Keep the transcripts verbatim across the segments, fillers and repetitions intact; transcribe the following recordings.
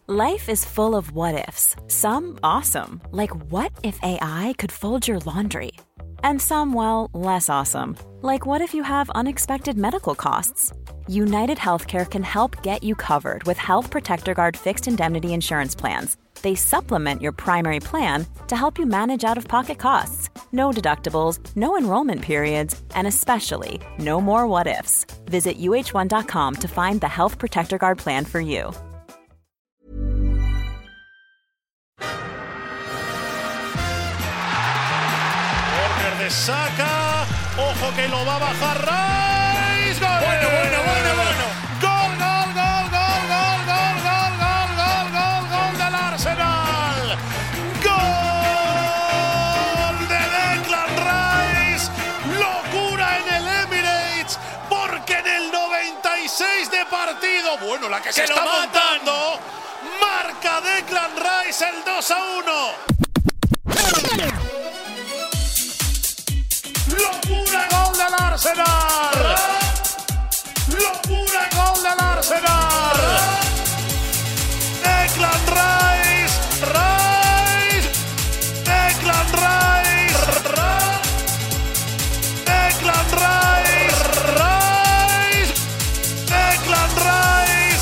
Life is full of what-ifs. Some awesome, like what if A I could fold your laundry? And some, well, less awesome, like what if you have unexpected medical costs? United Healthcare can help get you covered with Health Protector Guard fixed indemnity insurance plans. They supplement your primary plan to help you manage out-of-pocket costs. No deductibles, no enrollment periods, and especially no more what-ifs. Visit U H one dot com to find the Health Protector Guard plan for you. De Saka, ojo que lo va a bajar Rice. ¡Gol! Bueno, bueno, bueno, bueno. Gol, gol, gol, gol, gol, gol, gol, gol, gol, gol, gol del Arsenal. Gol de Declan Rice. Locura en el Emirates, porque en el noventa y seis de partido, bueno, la que se está montando, marca Declan Rice el dos a uno. ¡Locura gol del Arsenal! ¡Locura gol del Arsenal! Declan Rice, Rice, Declan Rice, Declan Rice, Rice, Declan Rice,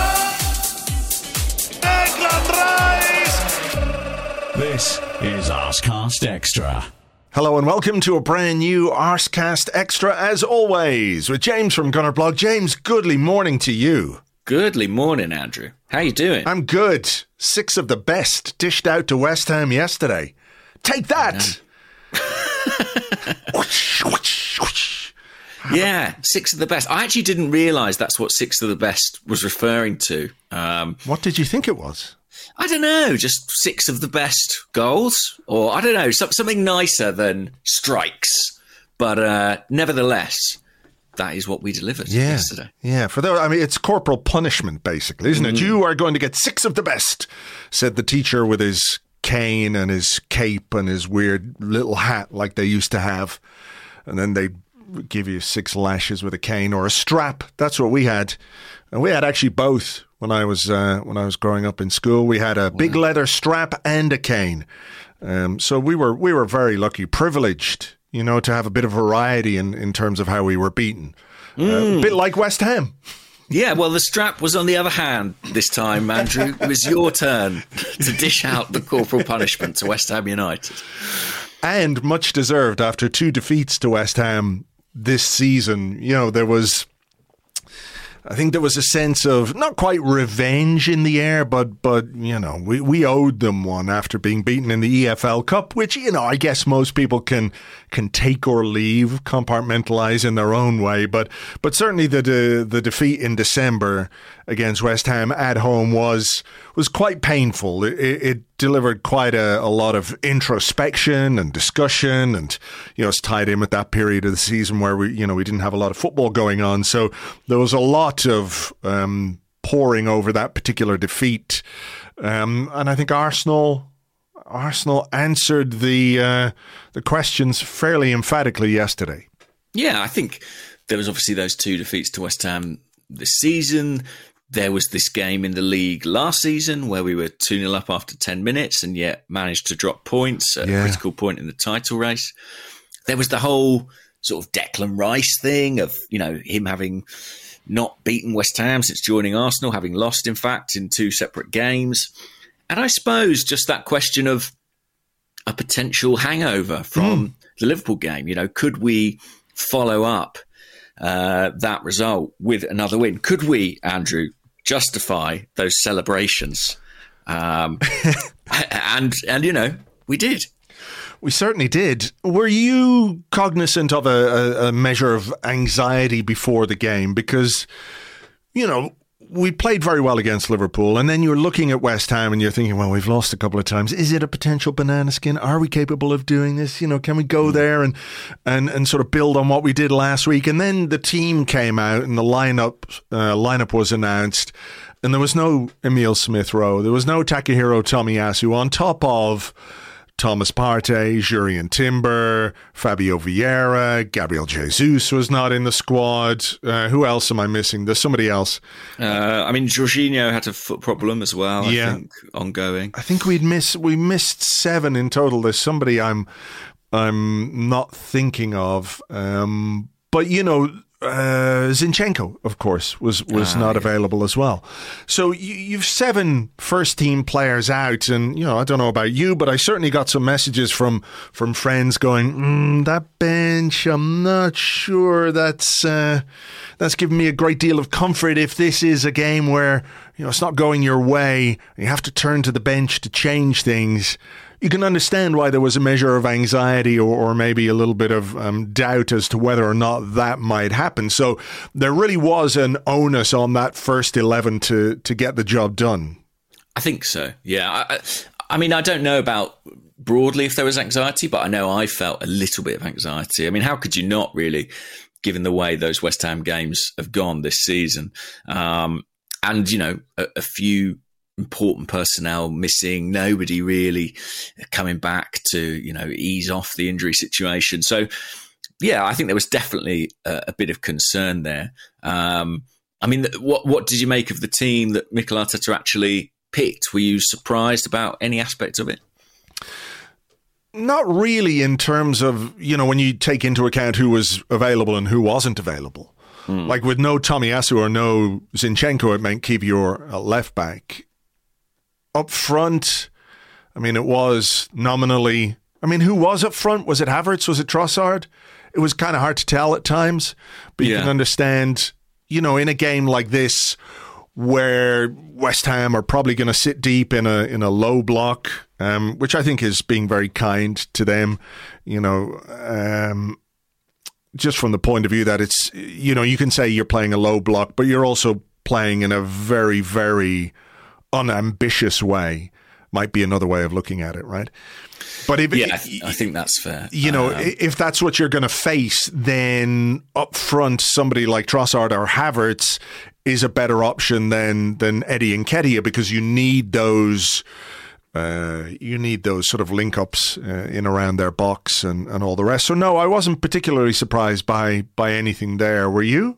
Declan Rice. This is Arsecast Extra. Hello and welcome to a brand new Arsecast Extra, as always, with James from Gunner Blog. James, goodly morning to you. Goodly morning, Andrew. How you doing? I'm good. Six of the best dished out to West Ham yesterday. Take that! whoosh, whoosh, whoosh. Yeah, six of the best. I actually didn't realise that's what six of the best was referring to. Um, what did you think it was? I don't know, just six of the best goals, or I don't know, something nicer than strikes. But uh, nevertheless, that is what we delivered yeah. yesterday. Yeah, for the, I mean, it's corporal punishment, basically, isn't mm. it? You are going to get six of the best, said the teacher with his cane and his cape and his weird little hat like they used to have. And then they give you six lashes with a cane or a strap. That's what we had. And we had actually both. When I was uh, when I was growing up in school, we had a wow. big leather strap and a cane. Um, so we were we were very lucky, privileged, you know, to have a bit of variety in, in terms of how we were beaten. Mm. Uh, a bit like West Ham. Yeah, well, the strap was on the other hand this time, Andrew. It was your turn to dish out the corporal punishment to West Ham United. And much deserved after two defeats to West Ham this season. You know, there was... I think there was a sense of not quite revenge in the air, but, but you know, we, we owed them one after being beaten in the E F L Cup, which, you know, I guess most people can can take or leave, compartmentalize in their own way. But but certainly the the, the defeat in December against West Ham at home was was quite painful. It, it delivered quite a, a lot of introspection and discussion, and you know, it's tied in with that period of the season where we you know we didn't have a lot of football going on. So there was a lot of um, poring over that particular defeat, um, and I think Arsenal. Arsenal answered the uh, the questions fairly emphatically yesterday. Yeah, I think there was obviously those two defeats to West Ham this season. There was this game in the league last season where we were two nil up after ten minutes and yet managed to drop points at yeah. a critical point in the title race. There was the whole sort of Declan Rice thing of, you know, him having not beaten West Ham since joining Arsenal, having lost, in fact, in two separate games. And I suppose just that question of a potential hangover from mm. the Liverpool game. You know, could we follow up uh, that result with another win? Could we, Andrew, justify those celebrations? Um, and, and, you know, we did. We certainly did. Were you cognizant of a, a, a measure of anxiety before the game? Because, you know, we played very well against Liverpool, and then you're looking at West Ham and you're thinking, well, we've lost a couple of times. Is it a potential banana skin? Are we capable of doing this? You know, can we go there and, and, and sort of build on what we did last week? And then the team came out and the lineup, uh, lineup was announced, and there was no Emile Smith-Rowe. There was no Takahiro Tomiyasu on top of Thomas Partey, Jurrien Timber, Fabio Vieira, Gabriel Jesus was not in the squad. Uh, who else am I missing? There's somebody else. Uh, I mean, Jorginho had a foot problem as well, yeah. I think, ongoing. I think we'd miss, we missed seven in total. There's somebody I'm, I'm not thinking of. Um, but, you know, Uh, Zinchenko, of course, was, was ah, not yeah. available as well. So you, you've seven first-team players out, and, you know, I don't know about you, but I certainly got some messages from, from friends going, mm, that bench, I'm not sure that's, uh, that's giving me a great deal of comfort if this is a game where, you know, it's not going your way, you have to turn to the bench to change things. You can understand why there was a measure of anxiety or, or maybe a little bit of um, doubt as to whether or not that might happen. So there really was an onus on that first eleven to to get the job done. I think so, yeah. I, I mean, I don't know about broadly if there was anxiety, but I know I felt a little bit of anxiety. I mean, how could you not really, given the way those West Ham games have gone this season? Um, and, you know, a, a few important personnel missing, nobody really coming back to, you know, ease off the injury situation. So, yeah, I think there was definitely a, a bit of concern there. Um, I mean, what what did you make of the team that Mikel Arteta actually picked? Were you surprised about any aspect of it? Not really, in terms of, you know, when you take into account who was available and who wasn't available. Mm. Like with no Tomiyasu or no Zinchenko, it meant keep your uh, left back. Up front, I mean, it was nominally... I mean, who was up front? Was it Havertz? Was it Trossard? It was kind of hard to tell at times. But you yeah. can understand, you know, in a game like this where West Ham are probably going to sit deep in a in a low block, um, which I think is being very kind to them, you know, um, just from the point of view that it's, you know, you can say you're playing a low block, but you're also playing in a very, very... unambitious way, might be another way of looking at it, right? But if yeah, I, th- I think that's fair. You know, um, if that's what you're going to face, then up front, somebody like Trossard or Havertz is a better option than than Eddie Nketiah, because you need those uh, you need those sort of link ups uh, in around their box and, and all the rest. So no, I wasn't particularly surprised by by anything there. Were you?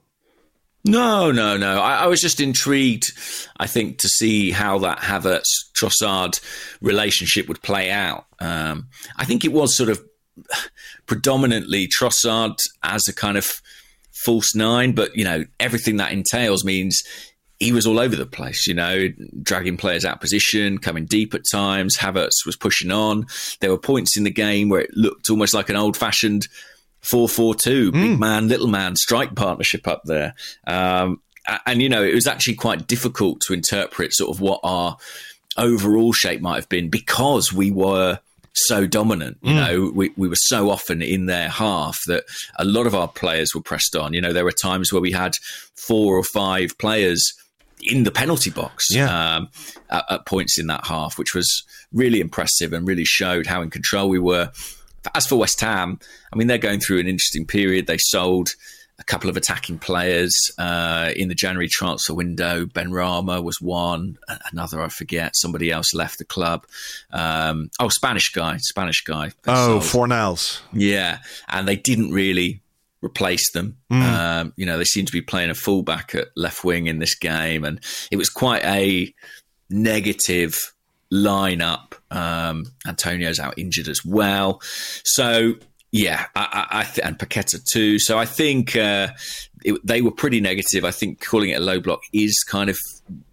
No, no, no. I, I was just intrigued, I think, to see how that Havertz-Trossard relationship would play out. Um, I think it was sort of predominantly Trossard as a kind of false nine, but, you know, everything that entails means he was all over the place, you know, dragging players out of position, coming deep at times. Havertz was pushing on. There were points in the game where it looked almost like an old-fashioned four four two, big mm. man, little man, strike partnership up there. Um, and, you know, it was actually quite difficult to interpret sort of what our overall shape might have been, because we were so dominant. You mm. know, we, we were so often in their half that a lot of our players were pressed on. You know, there were times where we had four or five players in the penalty box yeah. um, at, at points in that half, which was really impressive and really showed how in control we were. As for West Ham, I mean, they're going through an interesting period. They sold a couple of attacking players uh, in the January transfer window. Benrahma was one, another I forget. Somebody else left the club. Um, oh, Spanish guy, Spanish guy. Oh, Fornals. Yeah, and they didn't really replace them. Mm. Um, you know, they seem to be playing a fullback at left wing in this game, and it was quite a negative lineup. Um, Antonio's out injured as well, so yeah, I, I, I th- and Paqueta too. So I think uh, it, they were pretty negative. I think calling it a low block is kind of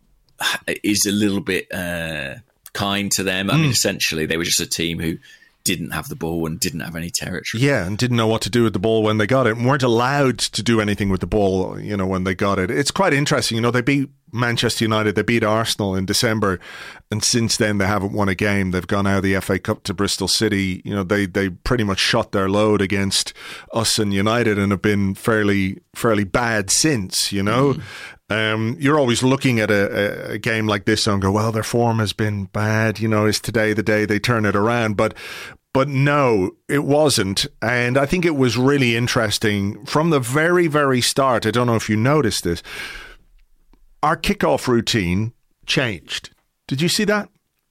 is a little bit uh, kind to them. I mm. mean, essentially, they were just a team who didn't have the ball and didn't have any territory. Yeah, and didn't know what to do with the ball when they got it, and weren't allowed to do anything with the ball, you know, when they got it. It's quite interesting. You know, they beat Manchester United, they beat Arsenal in December, and since then they haven't won a game. They've gone out of the F A Cup to Bristol City. You know, they they pretty much shot their load against us and United and have been fairly fairly bad since, you know. Mm. Um, you're always looking at a, a, a game like this and go, well, their form has been bad. You know, is today the day they turn it around? But but no, it wasn't. And I think it was really interesting from the very, very start. I don't know if you noticed this. Our kickoff routine changed. Did you see that?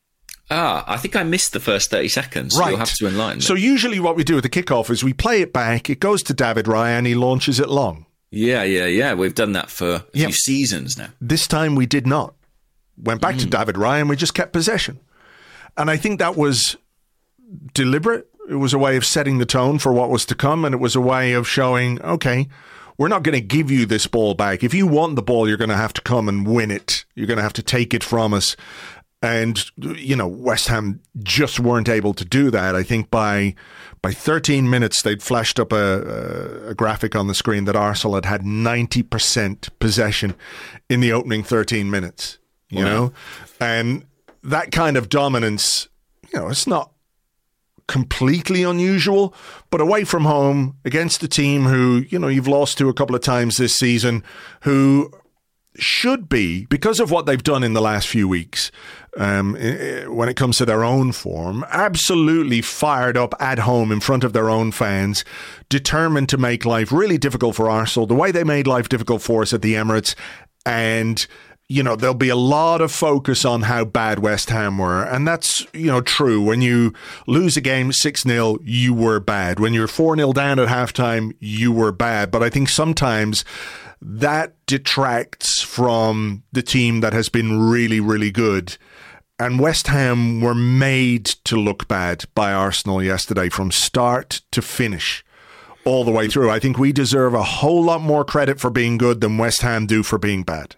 Ah, I think I missed the first thirty seconds. So right. You'll have to enlighten me. So usually what we do at the kickoff is we play it back, it goes to David Raya, and he launches it long. Yeah, yeah, yeah. We've done that for a yep. few seasons now. This time we did not. Went back mm. to David Raya, and we just kept possession. And I think that was deliberate. It was a way of setting the tone for what was to come, and it was a way of showing, okay, we're not going to give you this ball back. If you want the ball, you're going to have to come and win it. You're going to have to take it from us. And, you know, West Ham just weren't able to do that. I think by by thirteen minutes, they'd flashed up a, a graphic on the screen that Arsenal had had ninety percent possession in the opening thirteen minutes, you wow. know? And that kind of dominance, you know, it's not completely unusual, but away from home against a team who, you know, you've lost to a couple of times this season, who should be, because of what they've done in the last few weeks, um, when it comes to their own form, absolutely fired up at home in front of their own fans, determined to make life really difficult for Arsenal, the way they made life difficult for us at the Emirates. And, you know, there'll be a lot of focus on how bad West Ham were. And that's, you know, true. When you lose a game six nil, you were bad. When you're four nil down at halftime, you were bad. But I think sometimes that detracts from the team that has been really, really good. And West Ham were made to look bad by Arsenal yesterday from start to finish, all the way through. I think we deserve a whole lot more credit for being good than West Ham do for being bad.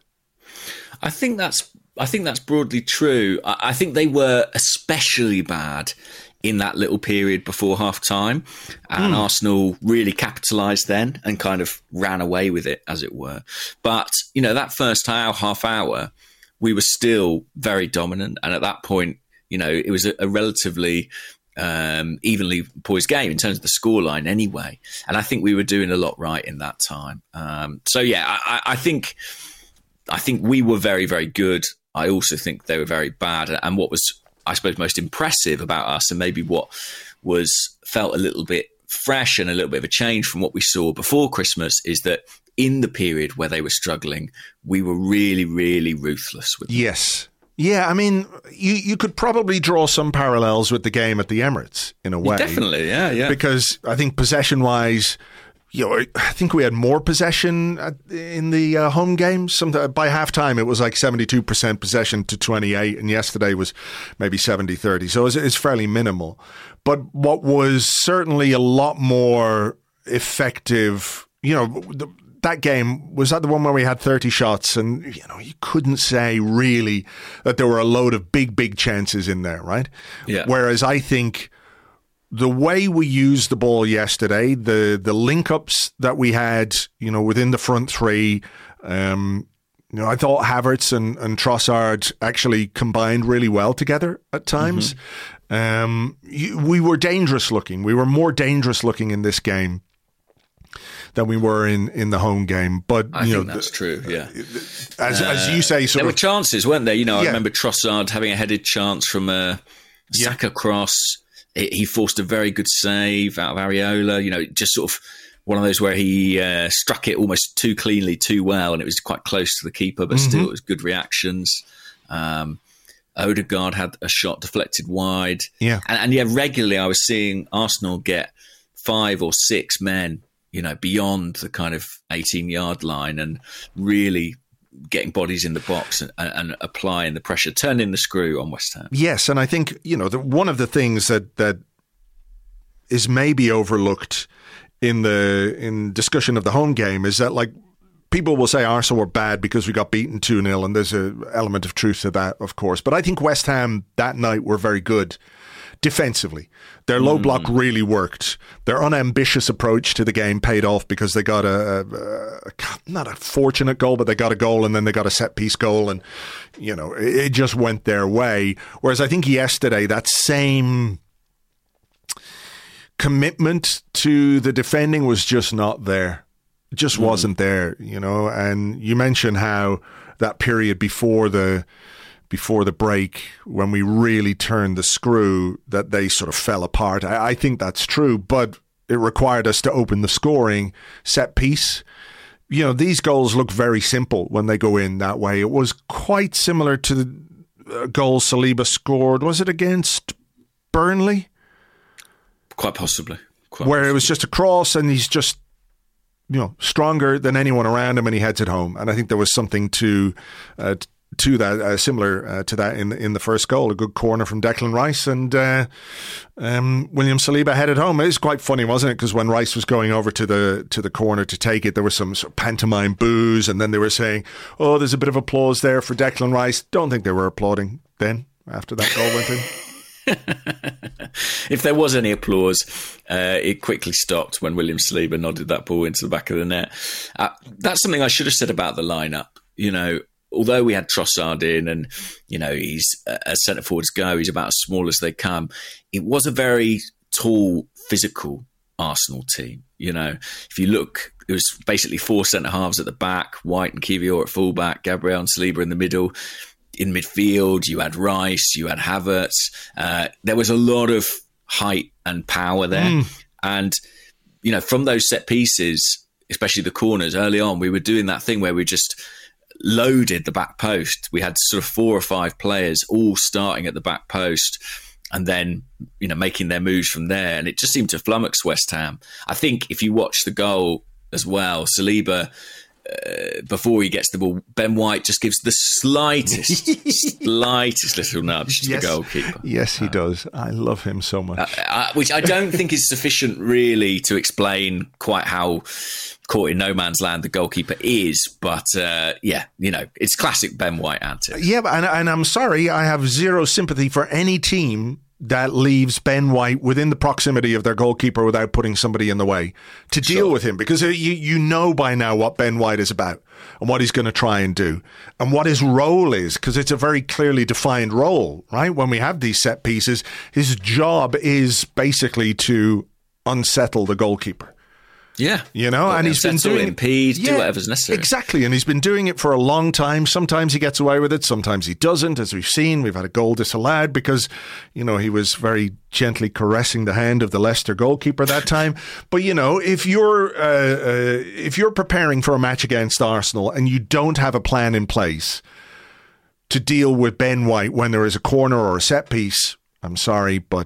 I think that's I think that's broadly true. I, I think they were especially bad in that little period before half-time, and mm. Arsenal really capitalised then and kind of ran away with it, as it were. But, you know, that first hour, half hour, we were still very dominant. And at that point, you know, it was a, a relatively um, evenly poised game in terms of the scoreline anyway. And I think we were doing a lot right in that time. Um, so, yeah, I, I think I think we were very, very good. I also think they were very bad. And what was, I suppose, most impressive about us, and maybe what was felt a little bit fresh and a little bit of a change from what we saw before Christmas, is that in the period where they were struggling, we were really, really ruthless with them. Yes. Yeah, I mean, you, you could probably draw some parallels with the game at the Emirates in a way. Definitely, yeah, yeah. Because I think possession-wise, you know, I think we had more possession at, in the uh, home games. Some, by halftime, it was like seventy-two percent possession to twenty-eight, and yesterday was maybe seventy thirty. So it's, it's fairly minimal. But what was certainly a lot more effective, you know, the, that game, was that the one where we had thirty shots, and, you know, you couldn't say really that there were a load of big, big chances in there, right? Yeah. Whereas I think the way we used the ball yesterday, the the link-ups that we had, you know, within the front three, um, you know, I thought Havertz and, and Trossard actually combined really well together at times. Mm-hmm. Um, you, we were dangerous looking. We were more dangerous looking in this game than we were in, in the home game. But I you think know, that's true, yeah. As uh, as you say, sort there of, were chances, weren't there? You know, I yeah. remember Trossard having a headed chance from a Saka yeah. cross. He forced a very good save out of Areola. You know, just sort of one of those where he uh, struck it almost too cleanly, too well, and it was quite close to the keeper, but mm-hmm. still it was good reactions. Um, Odegaard had a shot deflected wide. Yeah. And, and yeah, regularly I was seeing Arsenal get five or six men, you know, beyond the kind of eighteen-yard line and really getting bodies in the box and, and applying the pressure, turning the screw on West Ham. Yes, and I think, you know, the, one of the things that that is maybe overlooked in the in discussion of the home game is that, like, people will say Arsenal were bad because we got beaten two nil, and there's an element of truth to that, of course. But I think West Ham that night were very good defensively. Their low mm. block really worked. Their unambitious approach to the game paid off because they got a, a, a not a fortunate goal, but they got a goal, and then they got a set piece goal, and, you know, it, it just went their way. Whereas I think yesterday that same commitment to the defending was just not there. It just mm. wasn't there, you know. And you mentioned how that period before the before the break, when we really turned the screw, that they sort of fell apart. I, I think that's true, but it required us to open the scoring. Set piece, you know, these goals look very simple when they go in that way. It was quite similar to the, uh, goal Saliba scored. Was it against Burnley? Quite possibly. Quite where possibly. it was just a cross and he's just, you know, stronger than anyone around him and he heads it home. And I think there was something to uh, to that, uh, similar uh, to that in in the first goal. A good corner from Declan Rice and uh, um, William Saliba headed home. It was quite funny, wasn't it? Because when Rice was going over to the to the corner to take it, there was some sort of pantomime boos, and then they were saying, "Oh, there's a bit of applause there for Declan Rice." Don't think they were applauding then after that goal went in. If there was any applause, uh, it quickly stopped when William Saliba nodded that ball into the back of the net. Uh, that's something I should have said about the lineup. You know, although we had Trossard in and, you know, he's, uh, as centre forwards go, he's about as small as they come. It was a very tall, physical Arsenal team. You know, if you look, it was basically four centre halves at the back, White and Kiwior at fullback, Gabriel and Saliba in the middle. In midfield, you had Rice, you had Havertz. Uh, there was a lot of height and power there. Mm. And, you know, from those set pieces, especially the corners, early on, we were doing that thing where we just loaded the back post. We had sort of four or five players all starting at the back post and then, you know, making their moves from there. And it just seemed to flummox West Ham. I think if you watch the goal as well, Saliba... Uh, before he gets the ball, Ben White just gives the slightest, slightest little nudge to yes. the goalkeeper. Yes, he uh, does. I love him so much. Uh, uh, which I don't think is sufficient, really, to explain quite how caught in no man's land the goalkeeper is. But uh, yeah, you know, it's classic Ben White antics. Yeah, and, and I'm sorry, I have zero sympathy for any team that leaves Ben White within the proximity of their goalkeeper without putting somebody in the way to deal sure. with him, because you you know by now what Ben White is about and what he's going to try and do and what his role is, because it's a very clearly defined role, right? When we have these set pieces, his job is basically to unsettle the goalkeeper. Yeah. You know, well, and he's been doing impede, yeah, do whatever's necessary. Exactly. And he's been doing it for a long time. Sometimes he gets away with it. Sometimes he doesn't. As we've seen, we've had a goal disallowed because, you know, he was very gently caressing the hand of the Leicester goalkeeper that time. But, you know, if you're, uh, uh, if you're preparing for a match against Arsenal and you don't have a plan in place to deal with Ben White when there is a corner or a set piece, I'm sorry, but,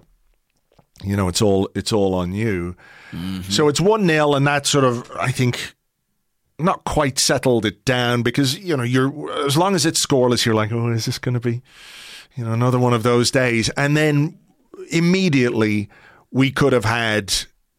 you know, it's all, it's all on you. Mm-hmm. So it's one nil, and that sort of, I think, not quite settled it down, because, you know, you're as long as it's scoreless, you're like, oh, is this going to be, you know, another one of those days? And then immediately we could have had,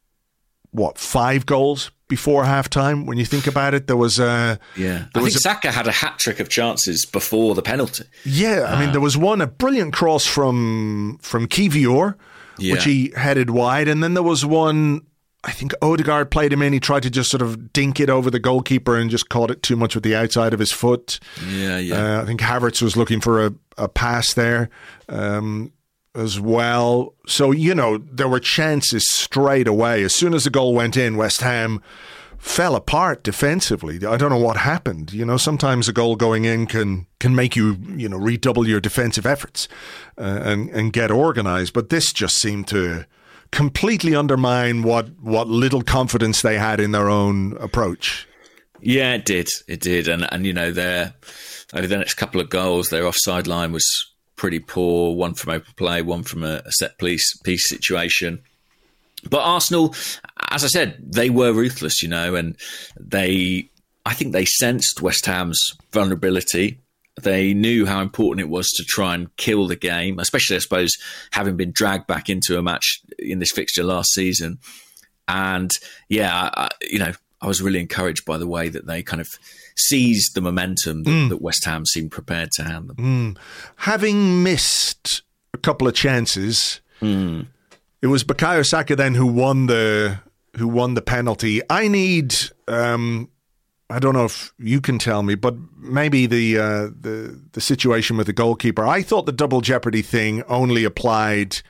what, five goals before halftime? When you think about it, there was a... Yeah, I think a, Saka had a hat-trick of chances before the penalty. Yeah, I uh, mean, there was one, a brilliant cross from, from Kiwior, yeah. which he headed wide, and then there was one... I think Odegaard played him in. He tried to just sort of dink it over the goalkeeper and just caught it too much with the outside of his foot. Yeah, yeah. Uh, I think Havertz was looking for a, a pass there um, as well. So, you know, there were chances straight away. As soon as the goal went in, West Ham fell apart defensively. I don't know what happened. You know, sometimes a goal going in can can make you, you know, redouble your defensive efforts uh, and, and get organised. But this just seemed to... completely undermine what what little confidence they had in their own approach. Yeah, it did. It did. And, and you know, their, over the next couple of goals, their offside line was pretty poor. One from open play, one from a, a set piece, piece situation. But Arsenal, as I said, they were ruthless, you know, and they, I think they sensed West Ham's vulnerability. They knew how important it was to try and kill the game, especially, I suppose, having been dragged back into a match in this fixture last season. And yeah, I, you know, I was really encouraged by the way that they kind of seized the momentum that, mm. that West Ham seemed prepared to hand them. Mm. Having missed a couple of chances, mm. it was Bukayo Saka then who won the who won the penalty. I need. Um, I don't know if you can tell me, but maybe the uh, the the situation with the goalkeeper. I thought the double jeopardy thing only applied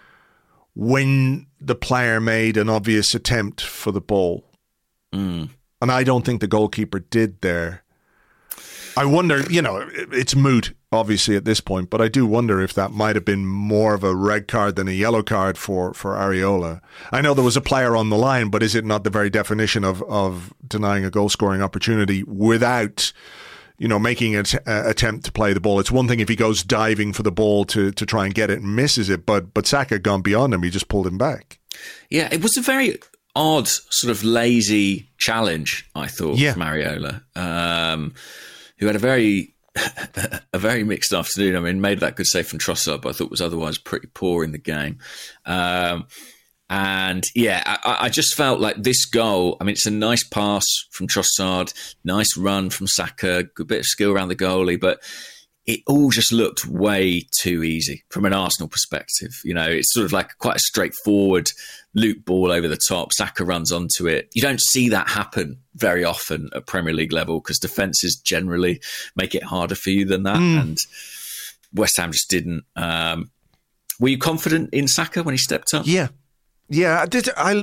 when the player made an obvious attempt for the ball. Mm. And I don't think the goalkeeper did there. I wonder, you know, it's moot, obviously, at this point, but I do wonder if that might have been more of a red card than a yellow card for, for Areola. I know there was a player on the line, but is it not the very definition of, of denying a goal-scoring opportunity without, you know, making an uh, attempt to play the ball. It's one thing if he goes diving for the ball to to try and get it and misses it, but but Saka had gone beyond him. He just pulled him back. Yeah, it was a very odd, sort of lazy challenge, I thought, yeah. from Areola, um, who had a very a very mixed afternoon. I mean, made that good save from Trossard, but I thought was otherwise pretty poor in the game. Um, And yeah, I, I just felt like this goal, I mean, it's a nice pass from Trossard, nice run from Saka, good bit of skill around the goalie, but it all just looked way too easy from an Arsenal perspective. You know, it's sort of like quite a straightforward loop ball over the top. Saka runs onto it. You don't see that happen very often at Premier League level because defences generally make it harder for you than that. Mm. And West Ham just didn't. Um, were you confident in Saka when he stepped up? Yeah. Yeah, I did. I,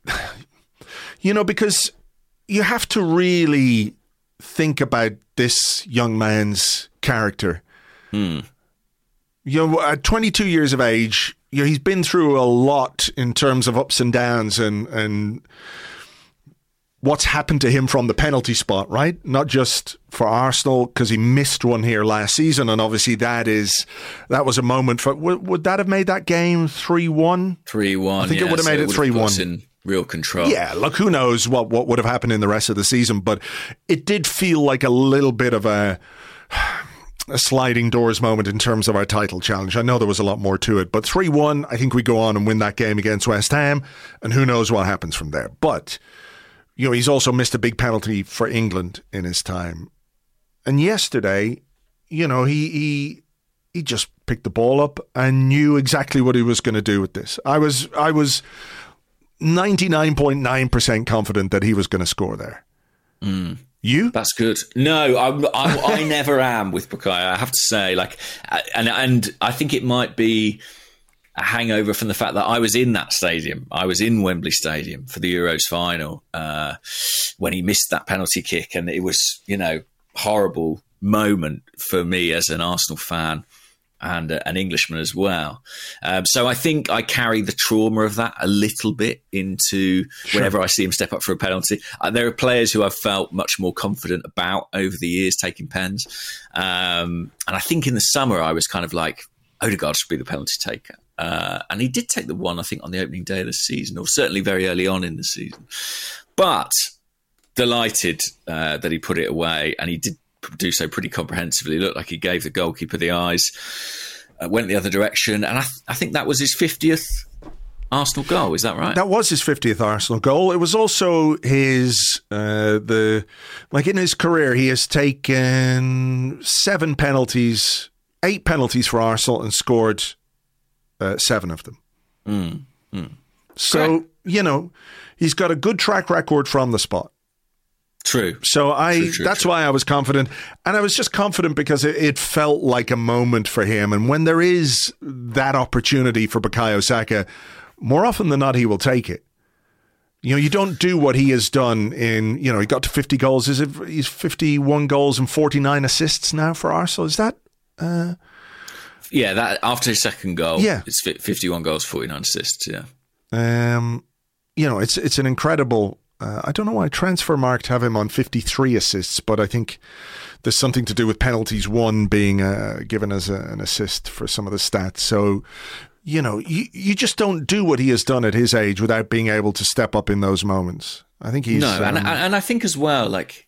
you know, because you have to really think about this young man's character. Hmm. You know, at twenty-two years of age, you know, he's been through a lot in terms of ups and downs and and what's happened to him from the penalty spot, right? Not just for Arsenal, because he missed one here last season, and obviously that is that was a moment for. Would, would that have made that game three one? three one. I think yeah, it would have so made it three one. In real control. Yeah, look, who knows what what would have happened in the rest of the season, but it did feel like a little bit of a. a sliding doors moment in terms of our title challenge. I know there was a lot more to it, but three one, I think we go on and win that game against West Ham, and who knows what happens from there. But, you know, he's also missed a big penalty for England in his time. And yesterday, you know, he he he just picked the ball up and knew exactly what he was going to do with this. I was I was ninety-nine point nine percent confident that he was going to score there. Mm. You? That's good. No, I, I, I never am with Bukayo. I have to say, like, and and I think it might be a hangover from the fact that I was in that stadium. I was in Wembley Stadium for the Euros final uh, when he missed that penalty kick, and it was, you know, horrible moment for me as an Arsenal fan and uh, an Englishman as well. Um, so I think I carry the trauma of that a little bit into sure. whenever I see him step up for a penalty. Uh, there are players who I've felt much more confident about over the years taking pens. Um, and I think in the summer I was kind of like, Odegaard should be the penalty taker. Uh, and he did take the one, I think, on the opening day of the season, or certainly very early on in the season. But delighted uh, that he put it away, and he did do so pretty comprehensively. It looked like he gave the goalkeeper the eyes, uh, went the other direction, and I, th- I think that was his fiftieth Arsenal goal. Is that right? That was his fiftieth Arsenal goal. It was also his uh, the like in his career he has taken seven penalties, eight penalties for Arsenal, and scored uh, seven of them. Mm, mm. So Great. you know he's got a good track record from the spot. True. So I true, true, that's true. why I was confident. And I was just confident because it, it felt like a moment for him. And when there is that opportunity for Bukayo Saka, more often than not, he will take it. You know, you don't do what he has done in, you know, he got to fifty goals. Is it, he's fifty-one goals and forty-nine assists now for Arsenal. Is that? Uh... Yeah, that after his second goal, yeah. it's fifty-one goals, forty-nine assists, yeah. Um, you know, it's it's an incredible... Uh, I don't know why Transfermarkt have him on fifty-three assists, but I think there's something to do with penalties, one being uh, given as a, an assist for some of the stats. So, you know, you, you just don't do what he has done at his age without being able to step up in those moments. I think he's... No, um, and, and I think as well, like,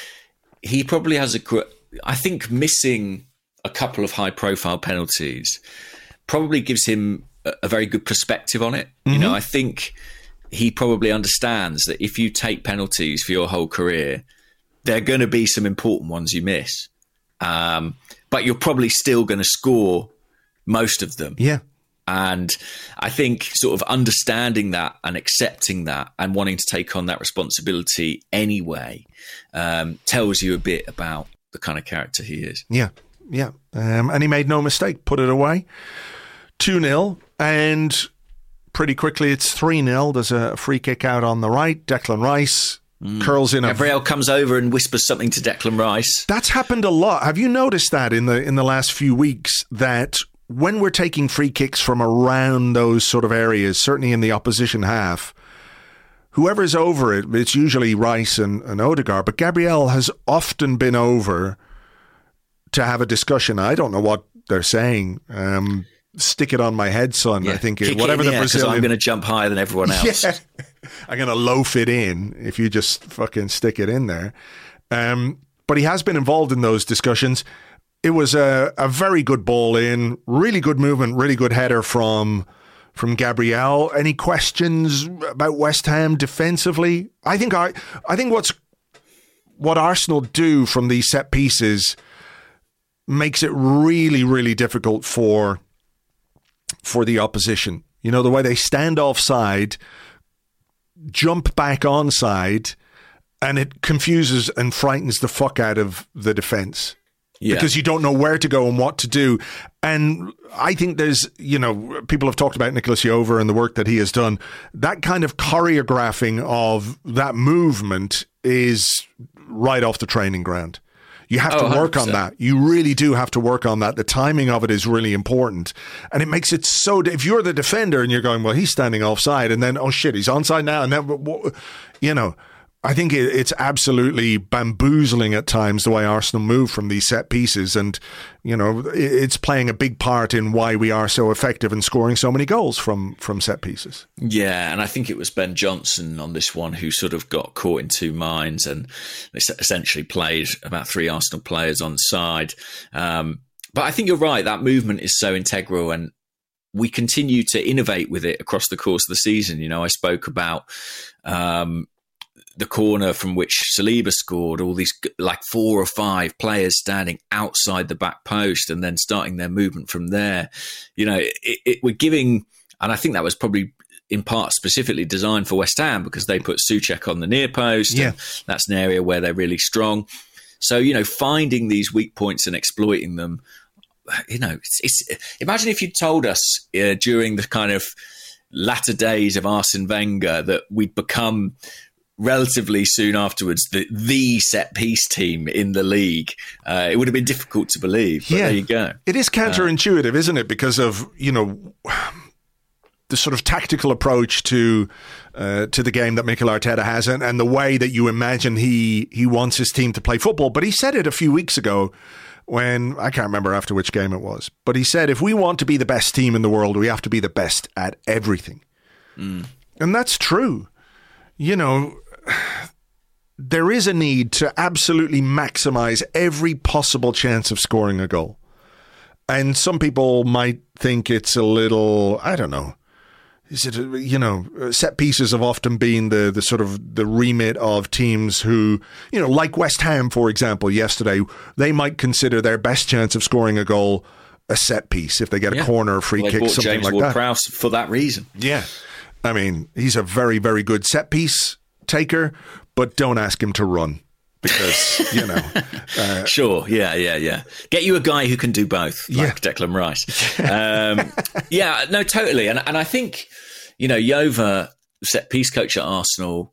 he probably has a... I think missing a couple of high-profile penalties probably gives him a, a very good perspective on it. Mm-hmm. You know, I think... he probably understands that if you take penalties for your whole career, there are going to be some important ones you miss. Um, but you're probably still going to score most of them. Yeah. And I think sort of understanding that and accepting that and wanting to take on that responsibility anyway um, tells you a bit about the kind of character he is. Yeah, yeah. Um, and he made no mistake, put it away. two nil, and... pretty quickly, it's three nil. There's a free kick out on the right. Declan Rice mm. curls in. Gabriel a... comes over and whispers something to Declan Rice. That's happened a lot. Have you noticed that in the in the last few weeks, that when we're taking free kicks from around those sort of areas, certainly in the opposition half, whoever's over it, it's usually Rice and, and Odegaard, but Gabriel has often been over to have a discussion. I don't know what they're saying. Um, stick it on my head, son. Yeah. I think Kick it, whatever it in the the Brazilian. I'm going to jump higher than everyone else. Yeah. I'm going to loaf it in if you just fucking stick it in there. Um, but he has been involved in those discussions. It was a, a very good ball in, really good movement, really good header from from Gabriel. Any questions about West Ham defensively? I think I I think what's what Arsenal do from these set pieces makes it really, really difficult for for the opposition. You know, the way they stand offside, jump back onside, and it confuses and frightens the fuck out of the defense. Yeah. Because you don't know where to go and what to do. And I think there's, you know, people have talked about Nicolas Jover and the work that he has done. That kind of choreographing of that movement is right off the training ground. You have oh, to work one hundred percent. on that. You really do have to work on that. The timing of it is really important. And it makes it so, if you're the defender and you're going, well, he's standing offside, and then, oh shit, he's onside now. And then, you know, I think it's absolutely bamboozling at times the way Arsenal move from these set pieces. And, you know, it's playing a big part in why we are so effective in scoring so many goals from, from set pieces. Yeah, and I think it was Ben Johnson on this one who sort of got caught in two minds and essentially played about three Arsenal players on side. Um, but I think you're right. That movement is so integral, and we continue to innovate with it across the course of the season. You know, I spoke about um, the corner from which Saliba scored, all these like four or five players standing outside the back post and then starting their movement from there. You know, it, it, we're giving, and I think that was probably in part specifically designed for West Ham because they put Souček on the near post. Yeah. And that's an area where they're really strong. So, you know, finding these weak points and exploiting them, you know, it's, it's imagine if you told us uh, during the kind of latter days of Arsene Wenger that we'd become relatively soon afterwards the the set piece team in the league. Uh, it would have been difficult to believe, but yeah. there you go. It is counterintuitive, uh, isn't it? Because of, you know, the sort of tactical approach to uh, to the game that Mikel Arteta has, and, and the way that you imagine he he wants his team to play football. But he said it a few weeks ago when, I can't remember after which game it was, but he said, if we want to be the best team in the world, we have to be the best at everything. Mm. And that's true. You know, there is a need to absolutely maximize every possible chance of scoring a goal. And some people might think it's a little, I don't know, is it, you know, set pieces have often been the, the sort of the remit of teams who, you know, like West Ham, for example, yesterday, they might consider their best chance of scoring a goal a set piece if they get yeah. a corner, a free well, kick, something James like Ward that. Prowse for that reason. Yeah. I mean, he's a very, very good set piece taker, but don't ask him to run because, you know. Uh, sure, yeah, yeah, yeah. Get you a guy who can do both, like yeah. Declan Rice. Um, yeah, no, totally. And and I think, you know, Jover, set piece coach at Arsenal,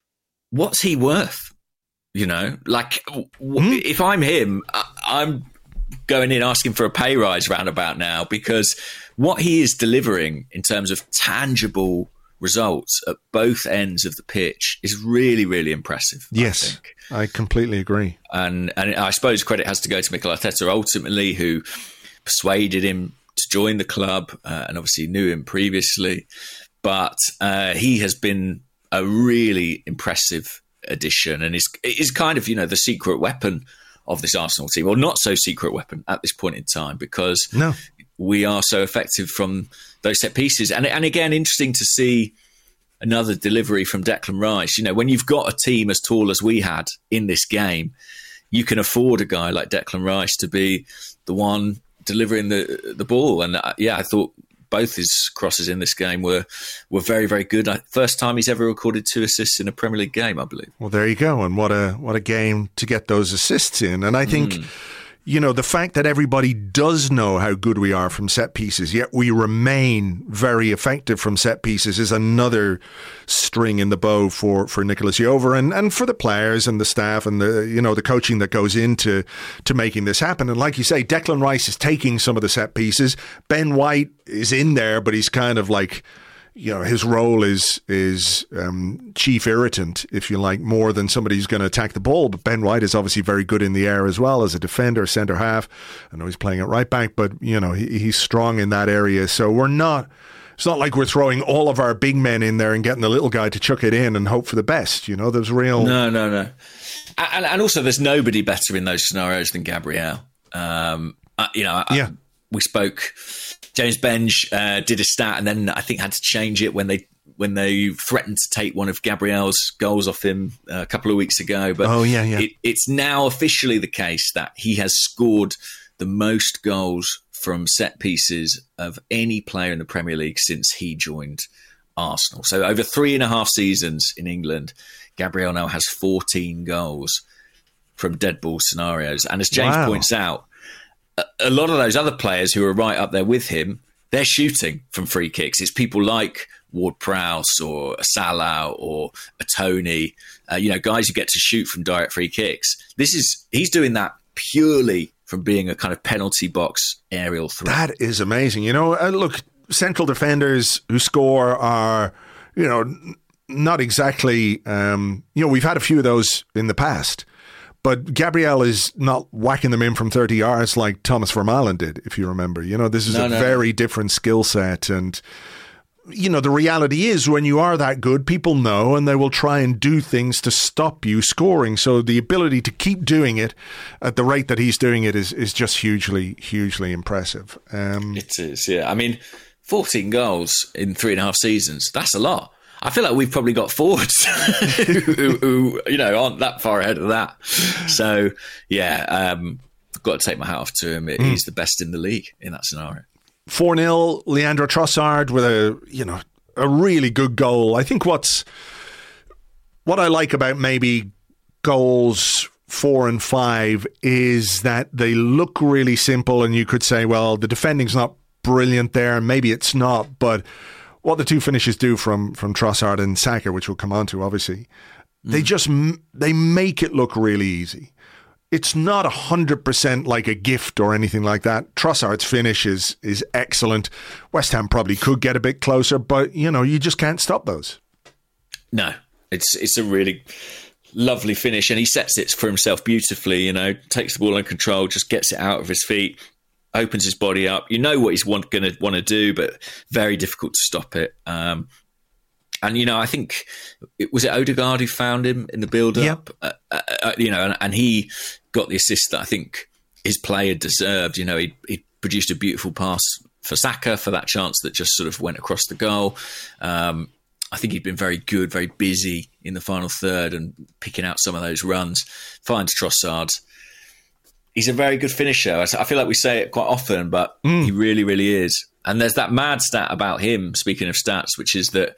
what's he worth? You know, like w- mm. if I'm him, I- I'm going in asking for a pay rise roundabout now because what he is delivering in terms of tangible results at both ends of the pitch is really, really impressive. Yes, I think. I completely agree. And and I suppose credit has to go to Mikel Arteta ultimately, who persuaded him to join the club uh, and obviously knew him previously. But uh, he has been a really impressive addition and is is kind of, you know, the secret weapon of this Arsenal team, or not so secret weapon at this point in time, because no. we are so effective from those set pieces. And and again, interesting to see another delivery from Declan Rice. You know, when you've got a team as tall as we had in this game, you can afford a guy like Declan Rice to be the one delivering the the ball. And uh, yeah, I thought both his crosses in this game were were very, very good. First time he's ever recorded two assists in a Premier League game, I believe. Well, there you go. And what a what a game to get those assists in. And I think, mm. you know, the fact that everybody does know how good we are from set pieces, yet we remain very effective from set pieces, is another string in the bow for, for Nicolas Jover and, and for the players and the staff and the, you know, the coaching that goes into to making this happen. And like you say, Declan Rice is taking some of the set pieces. Ben White is in there, but he's kind of like, you know, his role is is um, chief irritant, if you like, more than somebody who's going to attack the ball. But Ben White is obviously very good in the air as well as a defender, centre half. I know he's playing at right back, but you know he, he's strong in that area. So we're not. It's not like we're throwing all of our big men in there and getting the little guy to chuck it in and hope for the best. You know, there's real. No, no, no. And, and also, there's nobody better in those scenarios than Gabriel. Um, uh, you know, yeah. I, we spoke. James Benge uh, did a stat, and then I think had to change it when they when they threatened to take one of Gabriel's goals off him uh, a couple of weeks ago. But oh yeah, yeah. It, it's now officially the case that he has scored the most goals from set pieces of any player in the Premier League since he joined Arsenal. So over three and a half seasons in England, Gabriel now has fourteen goals from dead ball scenarios. And as James wow. points out, a, a lot of those other players who are right up there with him, they're shooting from free kicks. It's people like Ward-Prowse or a Salah or a Tony, uh, you know, guys who get to shoot from direct free kicks. This is he's doing that purely from being a kind of penalty box aerial threat. That is amazing. You know, uh, look, central defenders who score are, you know, n- not exactly, um, you know, we've had a few of those in the past, but Gabriel is not whacking them in from thirty yards like Thomas Vermaelen did, if you remember. You know, this is no, a no. very different skill set. And, you know, the reality is when you are that good, people know and they will try and do things to stop you scoring. So the ability to keep doing it at the rate that he's doing it is, is just hugely, hugely impressive. Um, it is, yeah. I mean, fourteen goals in three and a half seasons, that's a lot. I feel like we've probably got forwards who, who, who, you know, aren't that far ahead of that. So, yeah, um, I've got to take my hat off to him. Mm. He's the best in the league in that scenario. four nil, Leandro Trossard with a, you know, a really good goal. I think what's what I like about maybe goals four and five is that they look really simple, and you could say, well, the defending's not brilliant there, and maybe it's not, but what the two finishes do from from Trossard and Saka, which we'll come on to, obviously, mm. they just they make it look really easy. It's not one hundred percent like a gift or anything like that. Trossard's finish is, is excellent. West Ham probably could get a bit closer, but, you know, you just can't stop those. No, it's it's a really lovely finish, and he sets it for himself beautifully, you know, takes the ball in control, just gets it out of his feet, opens his body up. You know what he's going to want to do, but very difficult to stop it. Um, and, you know, I think, it was it Odegaard who found him in the build-up? Yep. Uh, uh, you know, and, and he got the assist that I think his player deserved. You know, he, he produced a beautiful pass for Saka for that chance that just sort of went across the goal. Um, I think he'd been very good, very busy in the final third and picking out some of those runs. Finds Trossard. He's a very good finisher. I feel like we say it quite often, but mm. he really, really is. And there's that mad stat about him, speaking of stats, which is that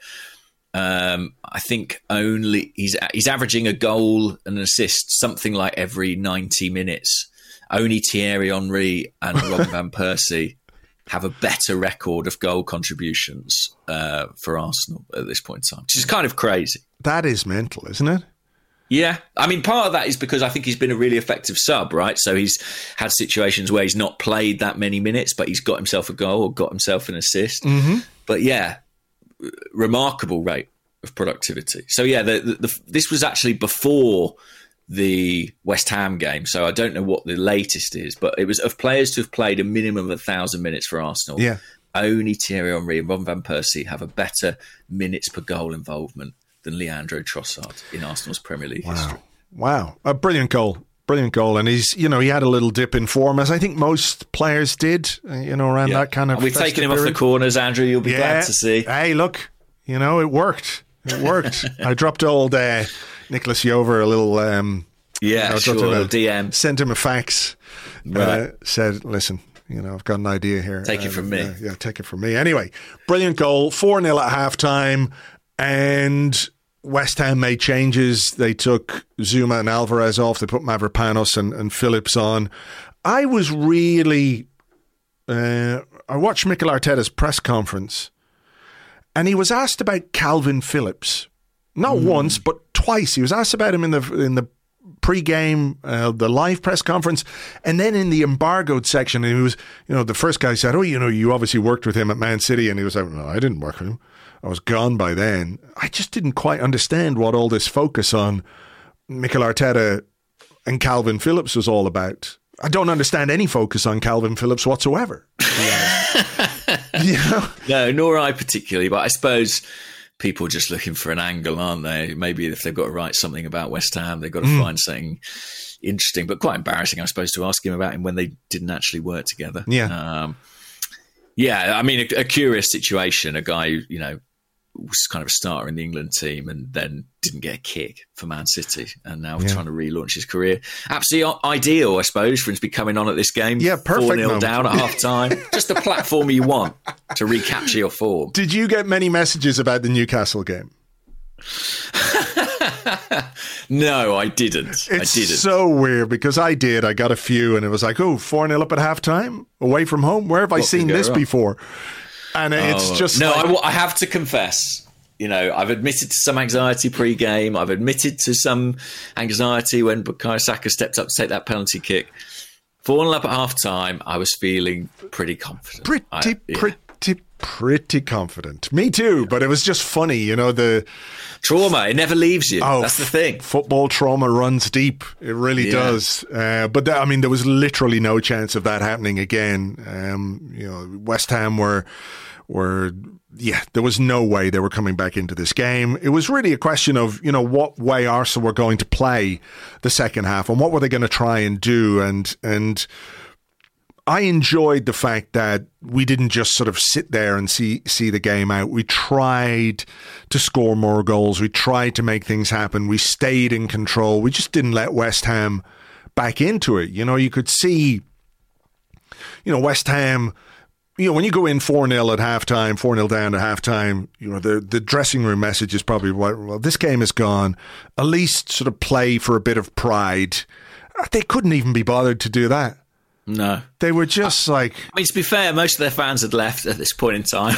um, I think only he's he's averaging a goal and an assist something like every ninety minutes. Only Thierry Henry and Robin van Persie have a better record of goal contributions uh, for Arsenal at this point in time, which is kind of crazy. That is mental, isn't it? Yeah. I mean, part of that is because I think he's been a really effective sub, right? So he's had situations where he's not played that many minutes, but he's got himself a goal or got himself an assist. Mm-hmm. But yeah, remarkable rate of productivity. So yeah, the, the, the, this was actually before the West Ham game, so I don't know what the latest is, but it was of players to have played a minimum of a thousand minutes for Arsenal. Yeah. Only Thierry Henry and Robin van Persie have a better minutes per goal involvement than Leandro Trossard in Arsenal's Premier League wow. history. Wow. A brilliant goal. Brilliant goal. And he's, you know, he had a little dip in form, as I think most players did, uh, you know, around yeah. that kind of. And we've taken him period. off the corners, Andrew. You'll be yeah. glad to see. Hey, look, you know, it worked. It worked. I dropped old uh, Nicholas Jover a little. Um, yeah, you know, sure. A D M. Sent him a fax. Right. Uh, said, listen, you know, I've got an idea here. Take it um, from me. Uh, yeah, take it from me. Anyway, brilliant goal. four nil at halftime. And West Ham made changes. They took Zuma and Alvarez off. They put Mavropanos and, and Phillips on. I was really... Uh, I watched Mikel Arteta's press conference, and he was asked about Calvin Phillips. Not mm. once, but twice. He was asked about him in the in the pre-game, uh, the live press conference, and then in the embargoed section. And he was, you know, the first guy said, "Oh, you know, you obviously worked with him at Man City," and he was like, "No, I didn't work with him. I was gone by then. I just didn't quite understand what all this focus on Mikel Arteta and Calvin Phillips was all about. I don't understand any focus on Calvin Phillips whatsoever. you know? No, nor I particularly, but I suppose people are just looking for an angle, aren't they? Maybe if they've got to write something about West Ham, they've got to mm. find something interesting, but quite embarrassing, I suppose, to ask him about him when they didn't actually work together. Yeah. Um, yeah, I mean, a, a curious situation, a guy who, you know, was kind of a starter in the England team and then didn't get a kick for Man City, and now we're yeah. trying to relaunch his career. Absolutely ideal, I suppose, for him to be coming on at this game. Yeah, perfect. four nil down at half time. Just the platform you want to recapture your form. Did you get many messages about the Newcastle game? No, I didn't. It's I didn't. so weird because I did. I got a few and it was like, oh, four nil up at halftime, away from home. Where have I what seen this wrong? before? And it's oh, just no. like, I, I have to confess, you know, I've admitted to some anxiety pre-game. I've admitted to some anxiety when Bukayo Saka stepped up to take that penalty kick. Four nil up at half time, I was feeling pretty confident. Pretty, I, yeah. pretty, pretty confident. Me too, but it was just funny, you know, the trauma. It never leaves you. Oh, that's the thing. Football trauma runs deep. It really yeah. does. Uh, but th- I mean, there was literally no chance of that happening again. Um, you know, West Ham were. were, yeah, there was no way they were coming back into this game. It was really a question of, you know, what way Arsenal were going to play the second half and what were they going to try and do. And, and I enjoyed the fact that we didn't just sort of sit there and see, see the game out. We tried to score more goals. We tried to make things happen. We stayed in control. We just didn't let West Ham back into it. You know, you could see, you know, West Ham, you know, when you go in four nil at halftime, four nil down at halftime, you know, the, the dressing room message is probably, well, this game is gone. At least sort of play for a bit of pride. They couldn't even be bothered to do that. No. They were just I, like... I mean, to be fair, most of their fans had left at this point in time.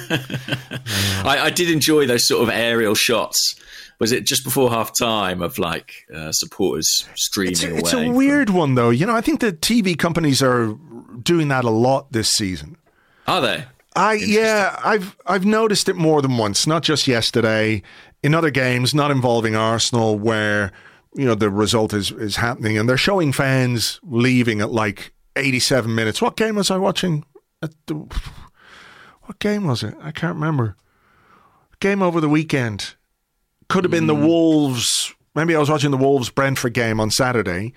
I, I did enjoy those sort of aerial shots. Was it just before half-time of, like, uh, supporters streaming it's a, away? It's a weird from... one, though. You know, I think the T V companies are doing that a lot this season. Are they? I yeah, I've I've noticed it more than once, not just yesterday. In other games, not involving Arsenal, where, you know, the result is, is happening, and they're showing fans leaving at like eighty-seven minutes. What game was I watching? At the, what game was it? I can't remember. Game over the weekend. Could have been mm. the Wolves. Maybe I was watching the Wolves-Brentford game on Saturday.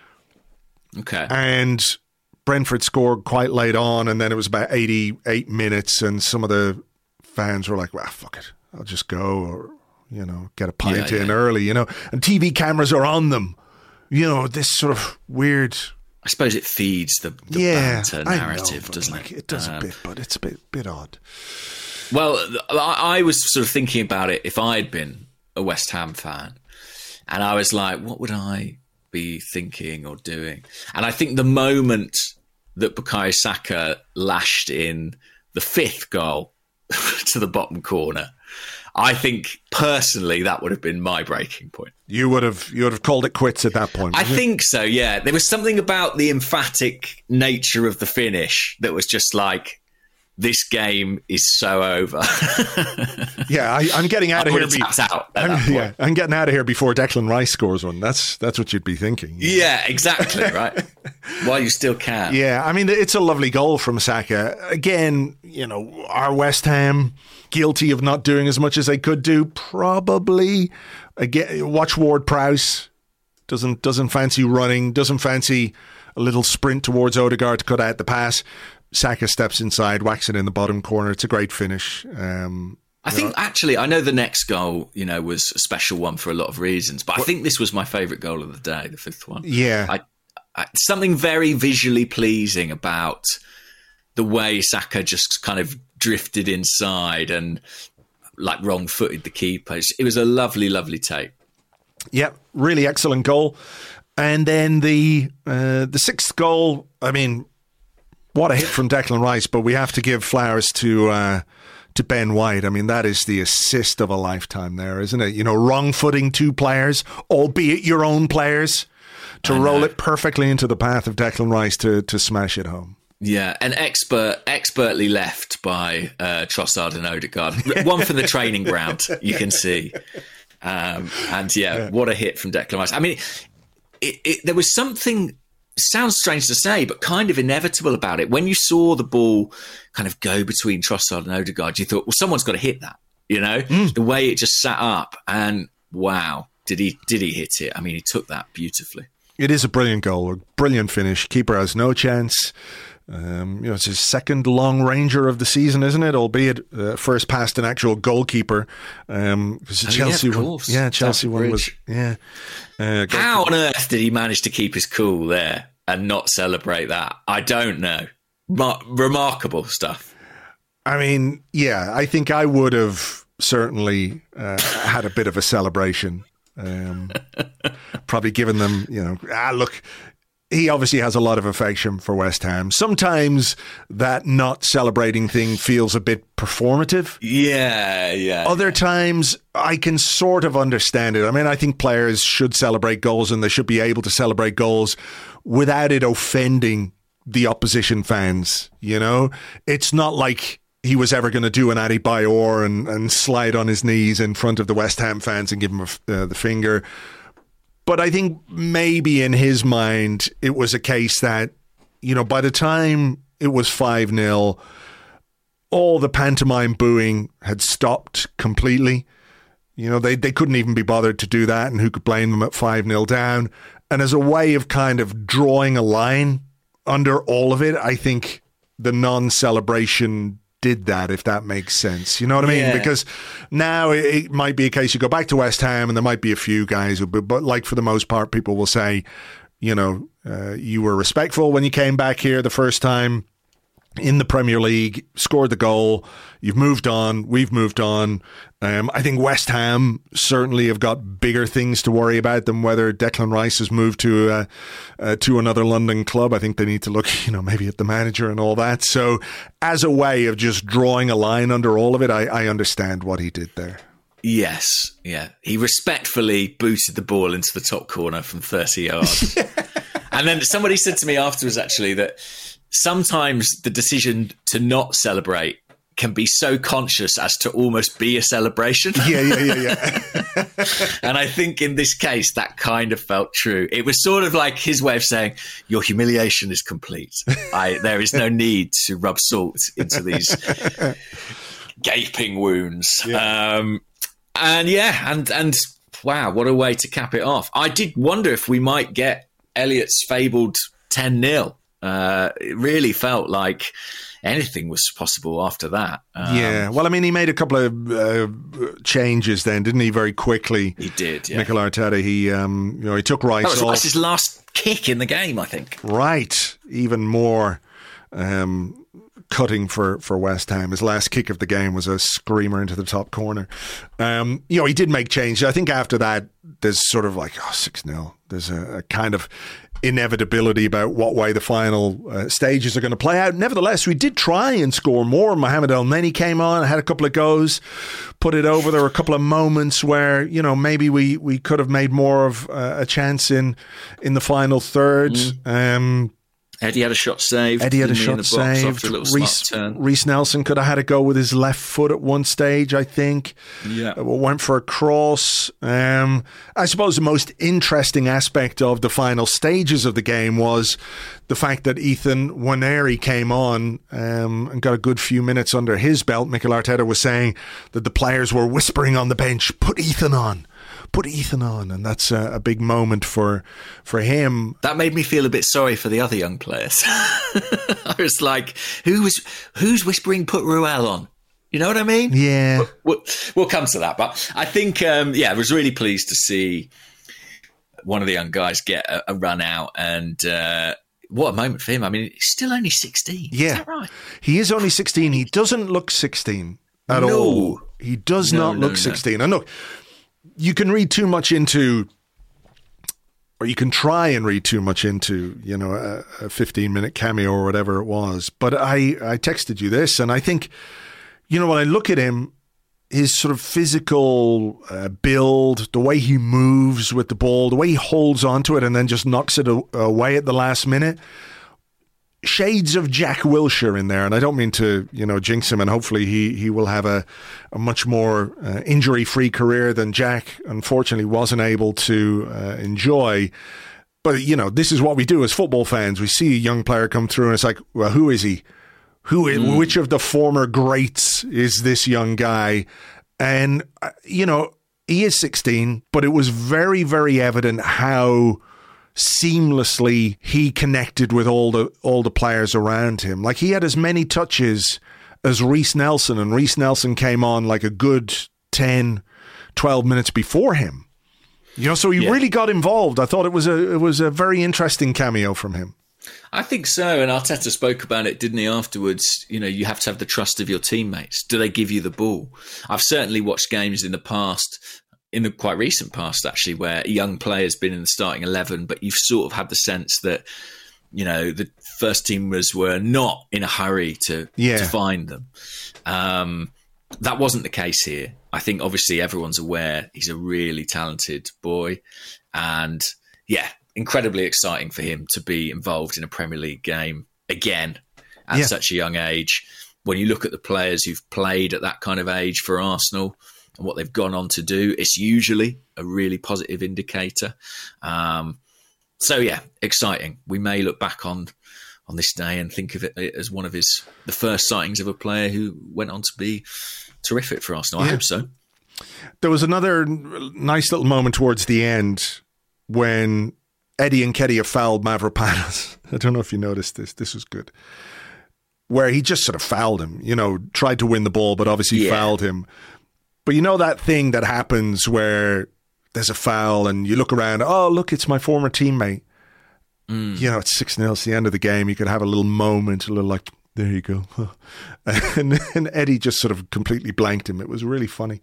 Okay. And Brentford scored quite late on, and then it was about eighty-eight minutes, and some of the fans were like, well, fuck it. I'll just go, or, you know, get a pint yeah, in yeah. early, you know. And T V cameras are on them. You know, this sort of weird... I suppose it feeds the, the yeah, banter narrative, know, doesn't like, it? It does um, a bit, but it's a bit, bit odd. Well, I, I was sort of thinking about it if I'd been a West Ham fan, and I was like, what would I be thinking or doing? And I think the moment that Bukayo Saka lashed in the fifth goal to the bottom corner, I think personally that would have been my breaking point. You would have you would have called it quits at that point. I you? think so, yeah. There was something about the emphatic nature of the finish that was just like, this game is so over. yeah, I, I'm getting out of here. Be- out I'm, yeah, I'm getting out of here before Declan Rice scores one. That's that's what you'd be thinking. Yeah, exactly, right. While you still can. Yeah, I mean, it's a lovely goal from Saka. Again, you know, are West Ham guilty of not doing as much as they could do? Probably. Again, watch Ward-Prowse. Doesn't doesn't fancy running. Doesn't fancy a little sprint towards Odegaard to cut out the pass. Saka steps inside, whacks it in the bottom corner. It's a great finish. Um, I think, know. actually, I know the next goal, you know, was a special one for a lot of reasons, but I think this was my favourite goal of the day, the fifth one. Yeah. I, I, something very visually pleasing about the way Saka just kind of drifted inside and, like, wrong-footed the keeper. It was a lovely, lovely take. Yeah, really excellent goal. And then the uh, the sixth goal, I mean... What a hit from Declan Rice, but we have to give flowers to uh, to Ben White. I mean, that is the assist of a lifetime there, isn't it? You know, wrong-footing two players, albeit your own players, to roll it perfectly into the path of Declan Rice to, to smash it home. Yeah, and expert, expertly left by uh, Trossard and Odegaard. One for the training ground, you can see. Um, and yeah, yeah, what a hit from Declan Rice. I mean, it, it, there was something, sounds strange to say, but kind of inevitable about it. When you saw the ball kind of go between Trossard and Odegaard, you thought, well, someone's got to hit that, you know? Mm. The way it just sat up, and wow, did he did he hit it? I mean, he took that beautifully. It is a brilliant goal, a brilliant finish. Keeper has no chance. Um, you know, it's his second long ranger of the season, isn't it? Albeit uh, first past an actual goalkeeper. Um, because oh, Chelsea, yeah, one, yeah, Chelsea one was, yeah. Uh, How on earth did he manage to keep his cool there and not celebrate that? I don't know. Mar- remarkable stuff. I mean, yeah, I think I would have certainly uh, had a bit of a celebration. Um, probably given them, you know, ah, look. He obviously has a lot of affection for West Ham. Sometimes that not celebrating thing feels a bit performative. Yeah, yeah. Other yeah. times I can sort of understand it. I mean, I think players should celebrate goals and they should be able to celebrate goals without it offending the opposition fans, you know? It's not like he was ever going to do an Adebayor and, and slide on his knees in front of the West Ham fans and give them a, uh, the finger. But I think maybe in his mind, it was a case that, you know, by the time it was five nil, all the pantomime booing had stopped completely. You know, they, they couldn't even be bothered to do that, and who could blame them at five nil down? And as a way of kind of drawing a line under all of it, I think the non-celebration did that, if that makes sense. You know what I mean? Yeah. Because now it, it might be a case you go back to West Ham and there might be a few guys who, but, but like for the most part, people will say, you know, uh, you were respectful when you came back here the first time in the Premier League, scored the goal, you've moved on, we've moved on. Um, I think West Ham certainly have got bigger things to worry about than whether Declan Rice has moved to uh, uh, to another London club. I think they need to look, you know, maybe at the manager and all that. So as a way of just drawing a line under all of it, I, I understand what he did there. Yes, yeah. He respectfully booted the ball into the top corner from thirty yards. And then somebody said to me afterwards, actually, that sometimes the decision to not celebrate can be so conscious as to almost be a celebration. Yeah, yeah, yeah, yeah. And I think in this case, that kind of felt true. It was sort of like his way of saying, your humiliation is complete. I, there is no need to rub salt into these gaping wounds. Yeah. Um, and yeah, and, and wow, what a way to cap it off. I did wonder if we might get Elliot's fabled ten nil. Uh, it really felt like anything was possible after that. Um, yeah, well, I mean, he made a couple of uh, changes then, didn't he? Very quickly. He did. Yeah. Mikel Arteta. He, um, you know, he took Rice that was off. Rice's last kick in the game, I think. Right, even more um, cutting for, for West Ham. His last kick of the game was a screamer into the top corner. Um, you know, he did make changes. I think after that, there's sort of like oh six nil. There's a, a kind of inevitability about what way the final uh, stages are going to play out. Nevertheless, we did try and score more. Mohamed El-Neni came on, had a couple of goes, put it over. There were a couple of moments where, you know, maybe we, we could have made more of uh, a chance in in the final third. Mm. Um, Eddie had a shot saved. Eddie had a shot saved. Reece Nelson could have had a go with his left foot at one stage, I think. Yeah. Uh, went for a cross. Um, I suppose the most interesting aspect of the final stages of the game was the fact that Ethan Nwaneri came on um, and got a good few minutes under his belt. Mikel Arteta was saying that the players were whispering on the bench, put Ethan on. Put Ethan on, and that's a, a big moment for for him. That made me feel a bit sorry for the other young players. I was like, who was who's whispering put Ruel on? You know what I mean? Yeah. We'll, we'll come to that, but I think, um, yeah, I was really pleased to see one of the young guys get a, a run out, and uh, what a moment for him. I mean, he's still only sixteen. Yeah. Is that right? He is only sixteen. He doesn't look sixteen at no. all. He does no, not no, look sixteen. No. And look, you can read too much into, or you can try and read too much into, you know, a, a fifteen minute cameo or whatever it was. But I, I texted you this, and I think, you know, when I look at him, his sort of physical uh, build, the way he moves with the ball, the way he holds onto it and then just knocks it a- away at the last minute, shades of Jack Wilshere in there, and I don't mean to, you know, jinx him, and hopefully he, he will have a, a much more uh, injury-free career than Jack, unfortunately, wasn't able to uh, enjoy. But, you know, this is what we do as football fans. We see a young player come through, and it's like, well, who is he? Who, mm. Which of the former greats is this young guy? And, uh, you know, he is sixteen, but it was very, very evident how seamlessly he connected with all the all the players around him. Like, he had as many touches as Reiss Nelson, and Reiss Nelson came on like a good ten, twelve minutes before him. You know, so he yeah. really got involved. I thought it was a it was a very interesting cameo from him. I think so, and Arteta spoke about it, didn't he, afterwards? You know, you have to have the trust of your teammates. Do they give you the ball? I've certainly watched games in the past, in the quite recent past, actually, where a young player's been in the starting eleven, but you've sort of had the sense that, you know, the first teamers were not in a hurry to, yeah. to find them. Um, that wasn't the case here. I think, obviously, everyone's aware he's a really talented boy, and, yeah, incredibly exciting for him to be involved in a Premier League game again at yeah. such a young age. When you look at the players who've played at that kind of age for Arsenal and what they've gone on to do, it's usually a really positive indicator. Um, so, yeah, exciting. We may look back on on this day and think of it as one of his the first sightings of a player who went on to be terrific for Arsenal. I yeah. hope so. There was another nice little moment towards the end when Eddie Nketiah fouled Mavropanos. I don't know if you noticed this. This was good. Where he just sort of fouled him, you know, tried to win the ball, but obviously yeah. fouled him. But you know that thing that happens where there's a foul and you look around, oh, look, it's my former teammate. Mm. You know, it's six nil, it's the end of the game. You could have a little moment, a little like, there you go. And, and Eddie just sort of completely blanked him. It was really funny.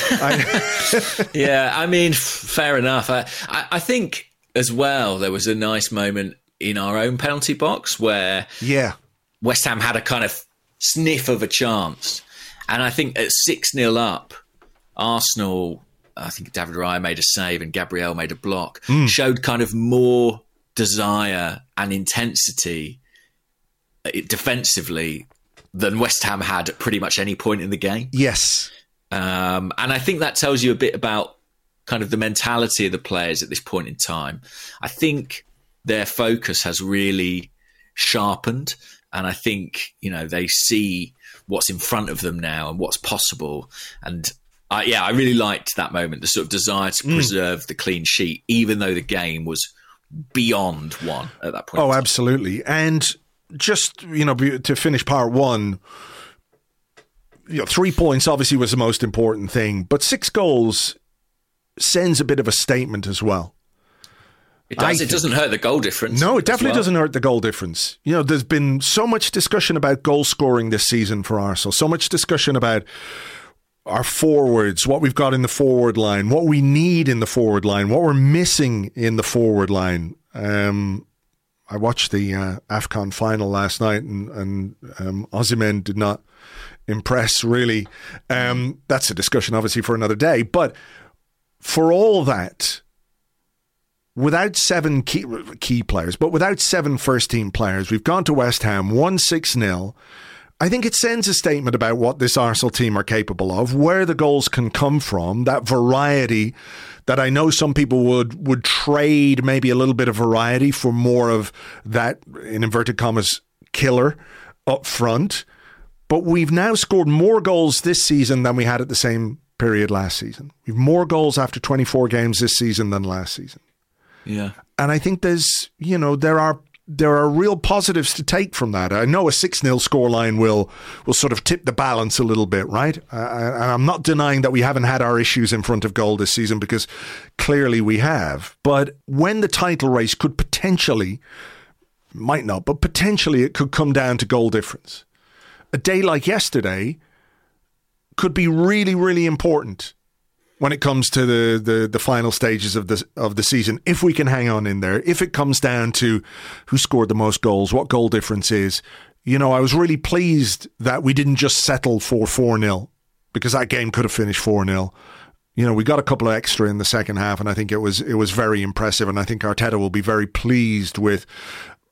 I, yeah, I mean, fair enough. I, I, I think... As well, there was a nice moment in our own penalty box where yeah. West Ham had a kind of sniff of a chance. And I think at six nil up, Arsenal, I think David Raya made a save and Gabriel made a block, mm. showed kind of more desire and intensity defensively than West Ham had at pretty much any point in the game. Yes. Um, and I think that tells you a bit about kind of the mentality of the players at this point in time. I think their focus has really sharpened, and I think, you know, they see what's in front of them now and what's possible. And I, yeah, I really liked that moment, the sort of desire to mm. preserve the clean sheet, even though the game was beyond one at that point. Oh, absolutely. And just, you know, to finish part one, you know, three points obviously was the most important thing, but six goals sends a bit of a statement as well. It does. I it doesn't hurt the goal difference. No, it definitely well. doesn't hurt the goal difference. You know, there's been so much discussion about goal scoring this season for Arsenal, so much discussion about our forwards, what we've got in the forward line, what we need in the forward line, what we're missing in the forward line. Um, I watched the uh, AFCON final last night, and, and um, Osimhen did not impress, really. Um, that's a discussion, obviously, for another day. But for all that, without seven key, key players, but without seven first-team players, we've gone to West Ham, won six nil. I think it sends a statement about what this Arsenal team are capable of, where the goals can come from, that variety that I know some people would, would trade maybe a little bit of variety for more of that, in inverted commas, killer up front. But we've now scored more goals this season than we had at the same period last season. We've more goals after twenty-four games this season than last season. Yeah. And I think there's, you know, there are there are real positives to take from that. I know a six nil scoreline will will sort of tip the balance a little bit, right? Uh, and I'm not denying that we haven't had our issues in front of goal this season, because clearly we have. But when the title race could potentially, might not, but potentially it could come down to goal difference. A day like yesterday could be really, really important when it comes to the, the, the final stages of the, of the season, if we can hang on in there, if it comes down to who scored the most goals, what goal difference is. You know, I was really pleased that we didn't just settle for four nil, because that game could have finished four nil. You know, we got a couple of extra in the second half, and I think it was it was very impressive, and I think Arteta will be very pleased with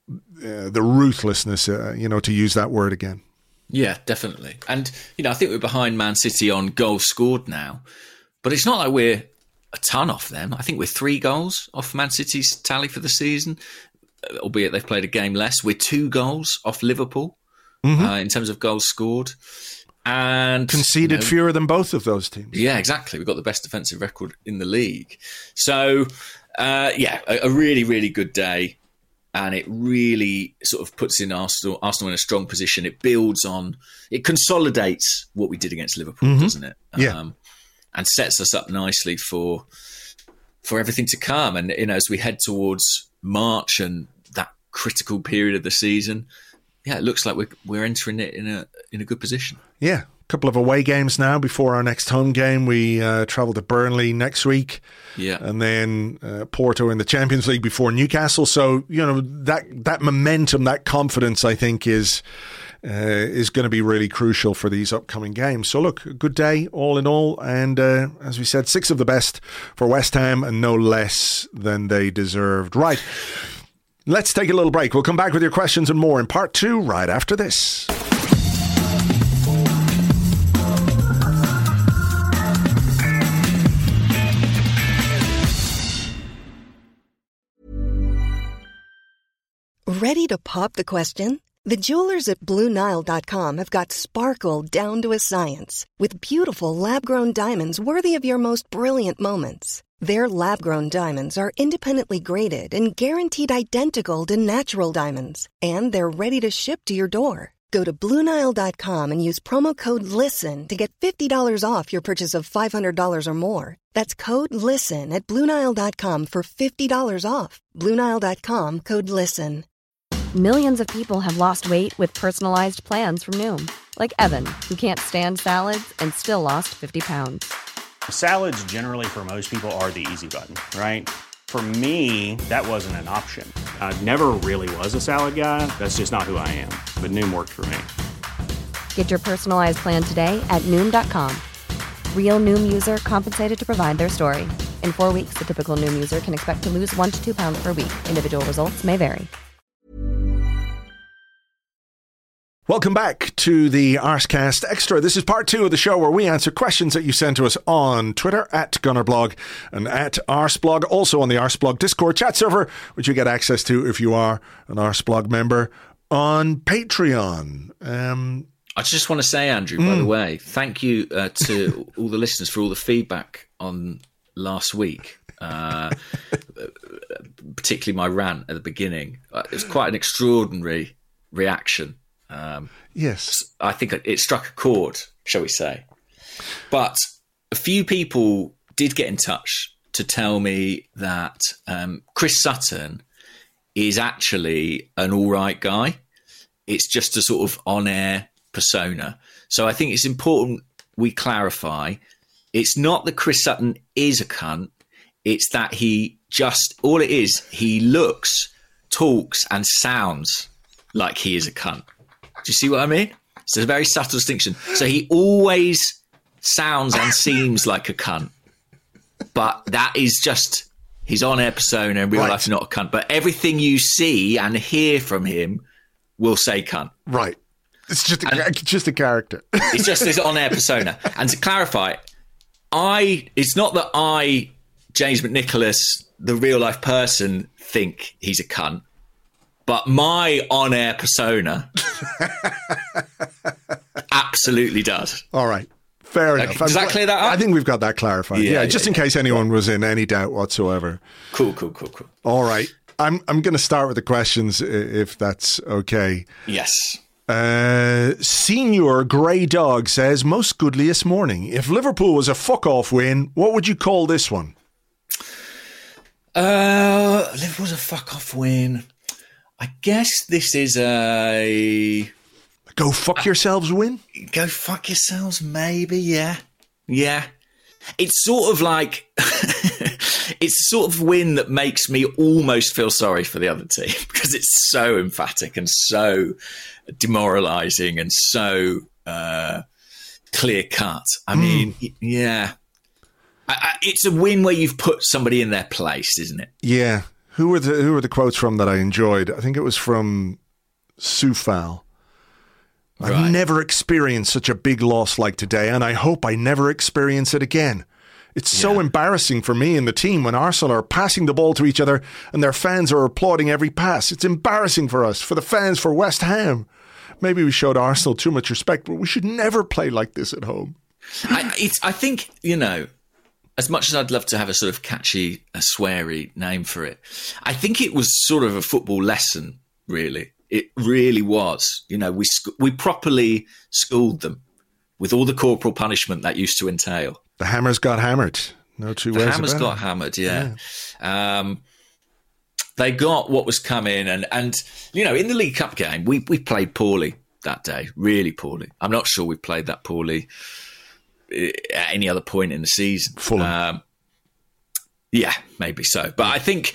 uh, the ruthlessness, uh, you know, to use that word again. Yeah, definitely. And, you know, I think we're behind Man City on goals scored now, but it's not like we're a ton off them. I think we're three goals off Man City's tally for the season, albeit they've played a game less. We're two goals off Liverpool mm-hmm. uh, in terms of goals scored. And conceded you know, fewer than both of those teams. Yeah, exactly. We've got the best defensive record in the league. So, uh, yeah, a, a really, really good day. And it really sort of puts in Arsenal, Arsenal in a strong position. It builds on, it consolidates what we did against Liverpool, mm-hmm. doesn't it? Yeah. Um, and sets us up nicely for for everything to come. And, you know, as we head towards March and that critical period of the season, yeah, it looks like we're, we're entering it in a in a good position. Yeah, a couple of away games now before our next home game. We uh, travel to Burnley next week. Yeah. And then uh, Porto in the Champions League before Newcastle. So, you know, that that momentum, that confidence, I think, is uh, is going to be really crucial for these upcoming games. So, look, a good day all in all. And uh, as we said, six of the best for West Ham and no less than they deserved. Right. Let's take a little break. We'll come back with your questions and more in part two right after this. Ready to pop the question? The jewelers at Blue Nile dot com have got sparkle down to a science with beautiful lab-grown diamonds worthy of your most brilliant moments. Their lab-grown diamonds are independently graded and guaranteed identical to natural diamonds, and they're ready to ship to your door. Go to Blue Nile dot com and use promo code LISTEN to get fifty dollars off your purchase of five hundred dollars or more. That's code LISTEN at Blue Nile dot com for fifty dollars off. Blue Nile dot com, code LISTEN. Millions of people have lost weight with personalized plans from Noom. Like Evan, who can't stand salads and still lost fifty pounds. Salads generally for most people are the easy button, right? For me, that wasn't an option. I never really was a salad guy. That's just not who I am. But Noom worked for me. Get your personalized plan today at Noom dot com. Real Noom user compensated to provide their story. In four weeks, the typical Noom user can expect to lose one to two pounds per week. Individual results may vary. Welcome back to the Arscast Extra. This is part two of the show where we answer questions that you send to us on Twitter at Gunnerblog and at Arsblog. Also on the Arsblog Discord chat server, which you get access to if you are an Arsblog member on Patreon. Um, I just want to say, Andrew, by mm. the way, thank you uh, to all the listeners for all the feedback on last week. Uh, particularly my rant at the beginning. Uh, it was quite an extraordinary reaction. Um, yes. I think it struck a chord, shall we say. But a few people did get in touch to tell me that um, Chris Sutton is actually an all right guy. It's just a sort of on-air persona. So I think it's important we clarify. It's not that Chris Sutton is a cunt. It's that he just, all it is, he looks, talks and sounds like he is a cunt. Do you see what I mean? It's a very subtle distinction. So he always sounds and seems like a cunt. But that is just his on-air persona. In real right. life, not a cunt. But everything you see and hear from him will say cunt. Right. It's just a, and just a character. It's just his on-air persona. And to clarify, I it's not that I, James McNicholas, the real-life person, think he's a cunt. But my on-air persona absolutely does. All right. Fair enough. Does that clear that up? I think we've got that clarified. Yeah, yeah, yeah just yeah, in case yeah. anyone was in any doubt whatsoever. Cool, cool, cool, cool. All right. I'm I'm going to start with the questions, if that's okay. Yes. Uh, Senior Grey Dog says, most goodliest morning. If Liverpool was a fuck-off win, what would you call this one? Uh, Liverpool's a fuck-off win. I guess this is a... Go fuck uh, yourselves win? Go fuck yourselves, maybe, yeah. Yeah. It's sort of like... it's the sort of win that makes me almost feel sorry for the other team because it's so emphatic and so demoralising and so uh, clear-cut. I mm. mean, yeah. I, I, it's a win where you've put somebody in their place, isn't it? Yeah. Who were the who were the quotes from that I enjoyed? I think it was from Soufal. I've Right. never experienced such a big loss like today, and I hope I never experience it again. It's so Yeah. embarrassing for me and the team when Arsenal are passing the ball to each other and their fans are applauding every pass. It's embarrassing for us, for the fans, for West Ham. Maybe we showed Arsenal too much respect, but we should never play like this at home. I, it's, I think, you know, as much as I'd love to have a sort of catchy, a sweary name for it, I think it was sort of a football lesson, really. It really was. You know, we sc- we properly schooled them with all the corporal punishment that used to entail. The Hammers got hammered. No two The ways Hammers about got it. hammered, yeah. Um, they got what was coming, and, and you know, in the League Cup game, we, we played poorly that day, really poorly. I'm not sure we played that poorly at any other point in the season. Fulham. Um, yeah, maybe so. But I think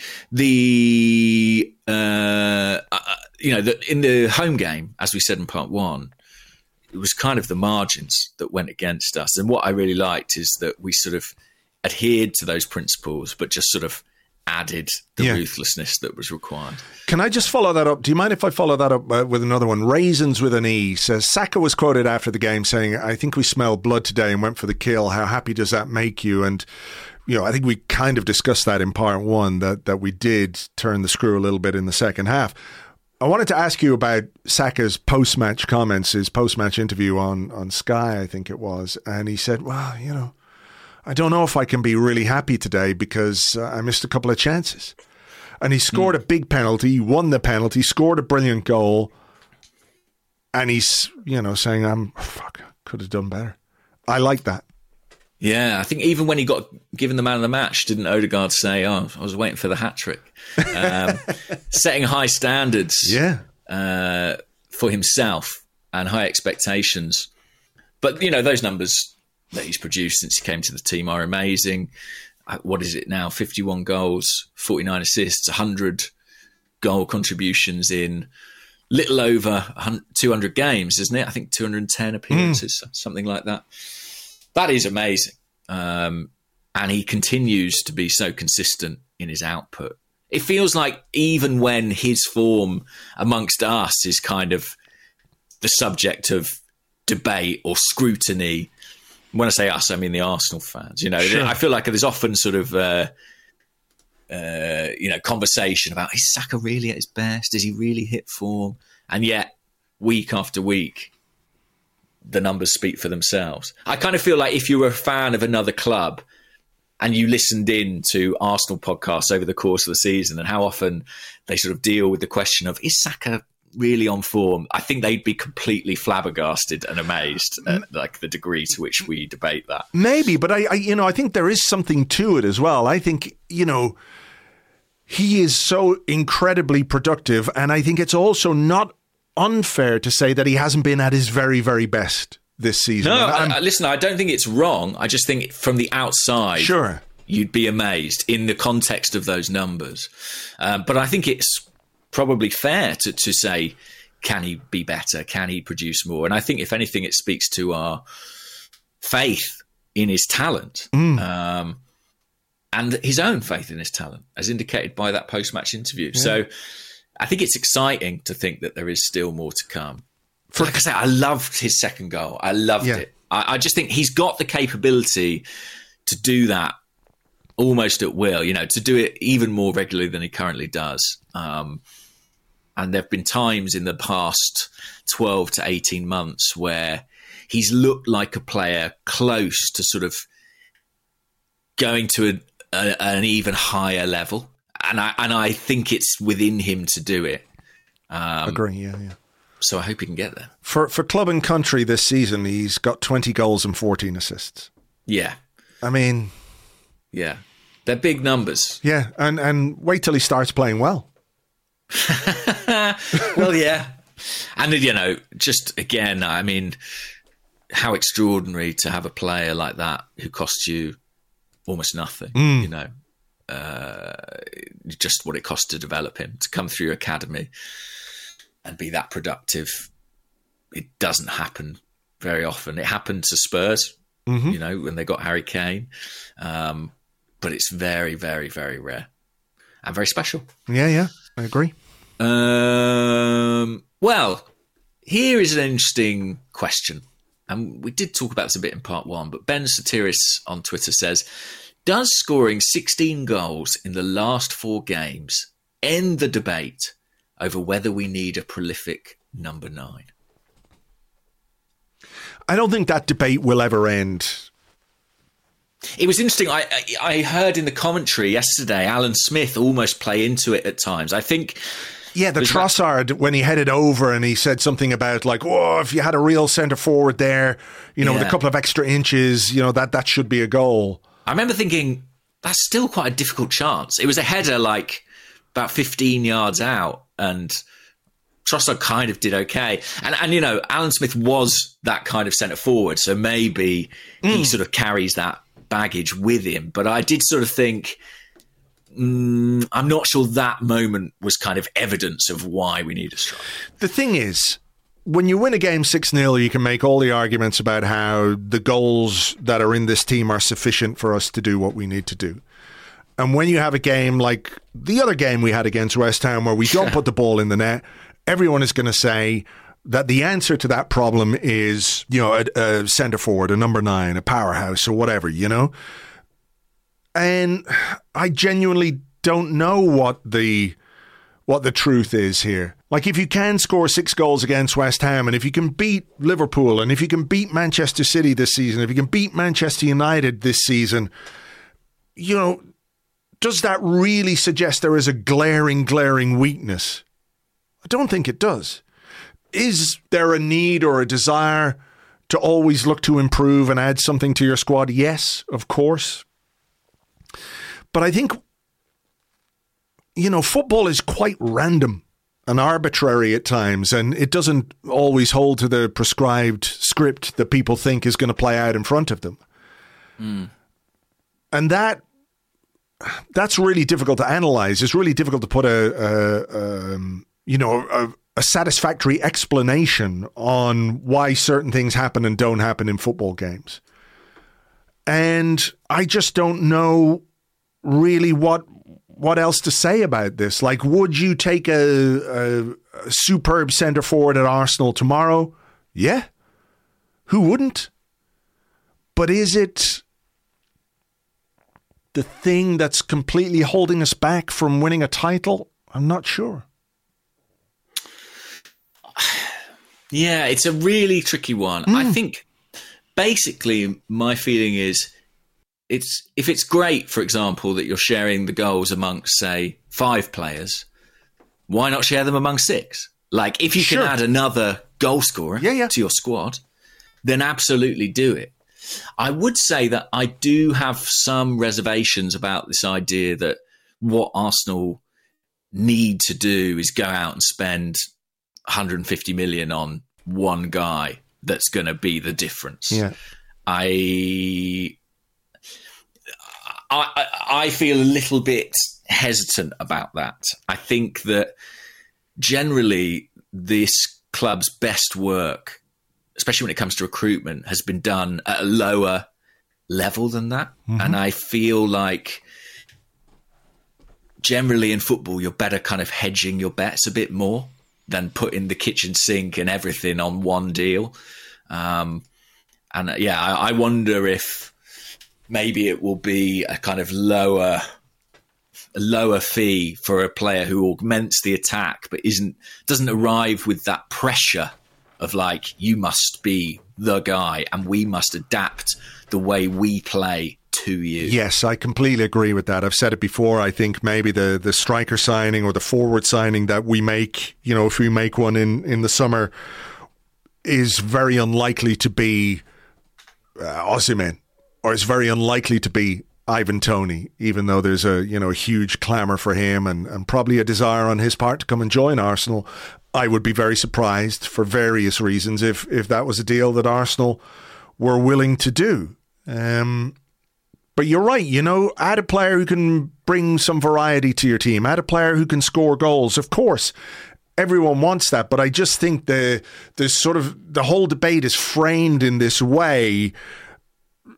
the, uh, uh, you know, the, in the home game, as we said in part one, it was kind of the margins that went against us. And what I really liked is that we sort of adhered to those principles, but just sort of added the Yeah. ruthlessness that was required. Can I just follow that up? Do you mind if I follow that up uh, with another one? Raisins with an E says, Saka was quoted after the game saying, I think we smelled blood today and went for the kill. How happy does that make you? And, you know, I think we kind of discussed that in part one, that, that we did turn the screw a little bit in the second half. I wanted to ask you about Saka's post-match comments, his post-match interview on, on Sky, I think it was. And he said, well, you know, I don't know if I can be really happy today because uh, I missed a couple of chances. And he scored mm. a big penalty, won the penalty, scored a brilliant goal. And he's, you know, saying, I'm, oh, fuck, could have done better. I like that. Yeah, I think even when he got given the man of the match, didn't Odegaard say, oh, I was waiting for the hat-trick? Um, setting high standards yeah. uh, for himself and high expectations. But, you know, those numbers that he's produced since he came to the team are amazing. What is it now? fifty-one goals, forty-nine assists, one hundred goal contributions in little over two hundred games, isn't it? I think two hundred ten appearances, mm. something like that. That is amazing. Um, and he continues to be so consistent in his output. It feels like even when his form amongst us is kind of the subject of debate or scrutiny, when I say us, I mean the Arsenal fans. You know, sure. I feel like there's often sort of, uh, uh, you know, conversation about, is Saka really at his best? Does he really hit form? And yet, week after week, the numbers speak for themselves. I kind of feel like if you were a fan of another club and you listened in to Arsenal podcasts over the course of the season and how often they sort of deal with the question of, is Saka really on form? I think they'd be completely flabbergasted and amazed at like the degree to which we debate that. Maybe, but I, I you know, I think there is something to it as well. I think, you know, he is so incredibly productive, and I think it's also not unfair to say that he hasn't been at his very, very best this season. No, I, I, listen, I don't think it's wrong. I just think from the outside, sure, you'd be amazed in the context of those numbers. Um, but I think it's probably fair to, to say, can he be better? Can he produce more? And I think, if anything, it speaks to our faith in his talent mm. um, and his own faith in his talent, as indicated by that post-match interview. Yeah. So I think it's exciting to think that there is still more to come. For, like I say, I loved his second goal. I loved yeah. it. I, I just think he's got the capability to do that almost at will, you know, to do it even more regularly than he currently does. Um, and there have been times in the past twelve to eighteen months where he's looked like a player close to sort of going to a, a, an even higher level. And I and I think it's within him to do it. Um, Agree, yeah, yeah. So I hope he can get there. For for club and country this season, he's got twenty goals and fourteen assists. Yeah. I mean... Yeah. They're big numbers. Yeah, and, and wait till he starts playing well. Well, yeah. And, you know, just again, I mean, how extraordinary to have a player like that who costs you almost nothing, mm. you know. Uh, just what it costs to develop him, to come through your academy and be that productive. It doesn't happen very often. It happened to Spurs, mm-hmm. you know, when they got Harry Kane. Um, but it's very, very, very rare. and very special. Yeah, yeah, I agree. Um, well, here is an interesting question. And we did talk about this a bit in part one, but Ben Satiris on Twitter says, does scoring sixteen goals in the last four games end the debate over whether we need a prolific number nine? I don't think that debate will ever end. It was interesting. I I heard in the commentary yesterday, Alan Smith almost play into it at times. I think... Yeah, the Trossard, when he headed over and he said something about like, oh, if you had a real centre forward there, you know, yeah. with a couple of extra inches, you know, that, that should be a goal. I remember thinking, that's still quite a difficult chance. It was a header like about fifteen yards out and Trossard kind of did okay. And, and you know, Alan Smith was that kind of centre forward, so maybe mm. he sort of carries that baggage with him. But I did sort of think... Mm, I'm not sure that moment was kind of evidence of why we need a striker. The thing is, when you win a game six nil, you can make all the arguments about how the goals that are in this team are sufficient for us to do what we need to do. And when you have a game like the other game we had against West Ham where we don't put the ball in the net, everyone is going to say that the answer to that problem is, you know, a, a centre forward, a number nine, a powerhouse or whatever, you know? And I genuinely don't know what the what the truth is here. Like, if you can score six goals against West Ham, and if you can beat Liverpool, and if you can beat Manchester City this season, if you can beat Manchester United this season, you know, does that really suggest there is a glaring, glaring weakness? I don't think it does. Is there a need or a desire to always look to improve and add something to your squad? Yes, of course. But I think, you know, football is quite random and arbitrary at times, and it doesn't always hold to the prescribed script that people think is going to play out in front of them. Mm. And that that's really difficult to analyze. It's really difficult to put a, a um, you know, a, a satisfactory explanation on why certain things happen and don't happen in football games. And I just don't know really what what else to say about this. Like, would you take a, a, a superb centre forward at Arsenal tomorrow? Yeah. Who wouldn't? But is it the thing that's completely holding us back from winning a title? I'm not sure. Yeah, it's a really tricky one. Mm. I think basically my feeling is It's if it's great, for example, that you're sharing the goals amongst, say, five players, why not share them among six? Like, if you can sure. add another goal scorer yeah, yeah. to your squad, then absolutely do it. I would say that I do have some reservations about this idea that what Arsenal need to do is go out and spend one hundred fifty million on one guy that's going to be the difference. Yeah. I... I, I feel a little bit hesitant about that. I think that generally this club's best work, especially when it comes to recruitment, has been done at a lower level than that. Mm-hmm. And I feel like generally in football, you're better kind of hedging your bets a bit more than putting the kitchen sink and everything on one deal. Um, and yeah, I, I wonder if maybe it will be a kind of lower, a lower fee for a player who augments the attack, but isn't doesn't arrive with that pressure of like, you must be the guy and we must adapt the way we play to you. Yes, I completely agree with that. I've said it before. I think maybe the the striker signing or the forward signing that we make, you know, if we make one in, in the summer, is very unlikely to be uh, Osimhen. Or it's very unlikely to be Ivan Toney, even though there's a you know a huge clamour for him and, and probably a desire on his part to come and join Arsenal. I would be very surprised for various reasons if if that was a deal that Arsenal were willing to do. Um, but you're right, you know, add a player who can bring some variety to your team. Add a player who can score goals. Of course, everyone wants that, but I just think the the sort of the whole debate is framed in this way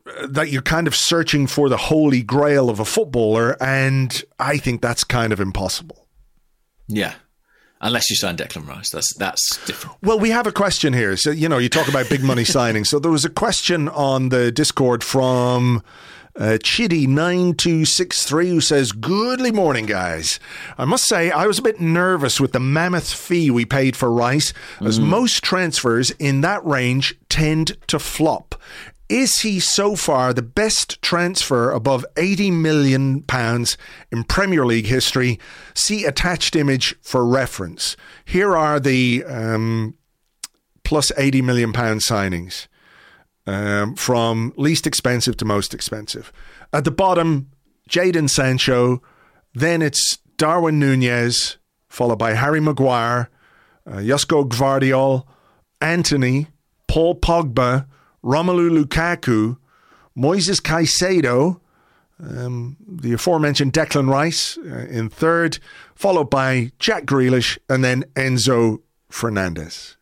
that you're kind of searching for the holy grail of a footballer, and I think that's kind of impossible. Yeah. Unless you sign Declan Rice, that's that's different. Well, we have a question here. So, you know, you talk about big money signings. So there was a question on the Discord from uh, Chidi nine two six three who says, "Goodly morning, guys. I must say I was a bit nervous with the mammoth fee we paid for Rice, as mm. most transfers in that range tend to flop. Is he so far the best transfer above eighty million pounds in Premier League history? See attached image for reference. Here are the um, plus eighty million pound signings um, from least expensive to most expensive. At the bottom, Jadon Sancho. Then it's Darwin Nunez, followed by Harry Maguire, uh, Josko Gvardiol, Antony, Paul Pogba, Romelu Lukaku, Moises Caicedo, um, the aforementioned Declan Rice uh, in third, followed by Jack Grealish, and then Enzo Fernandez."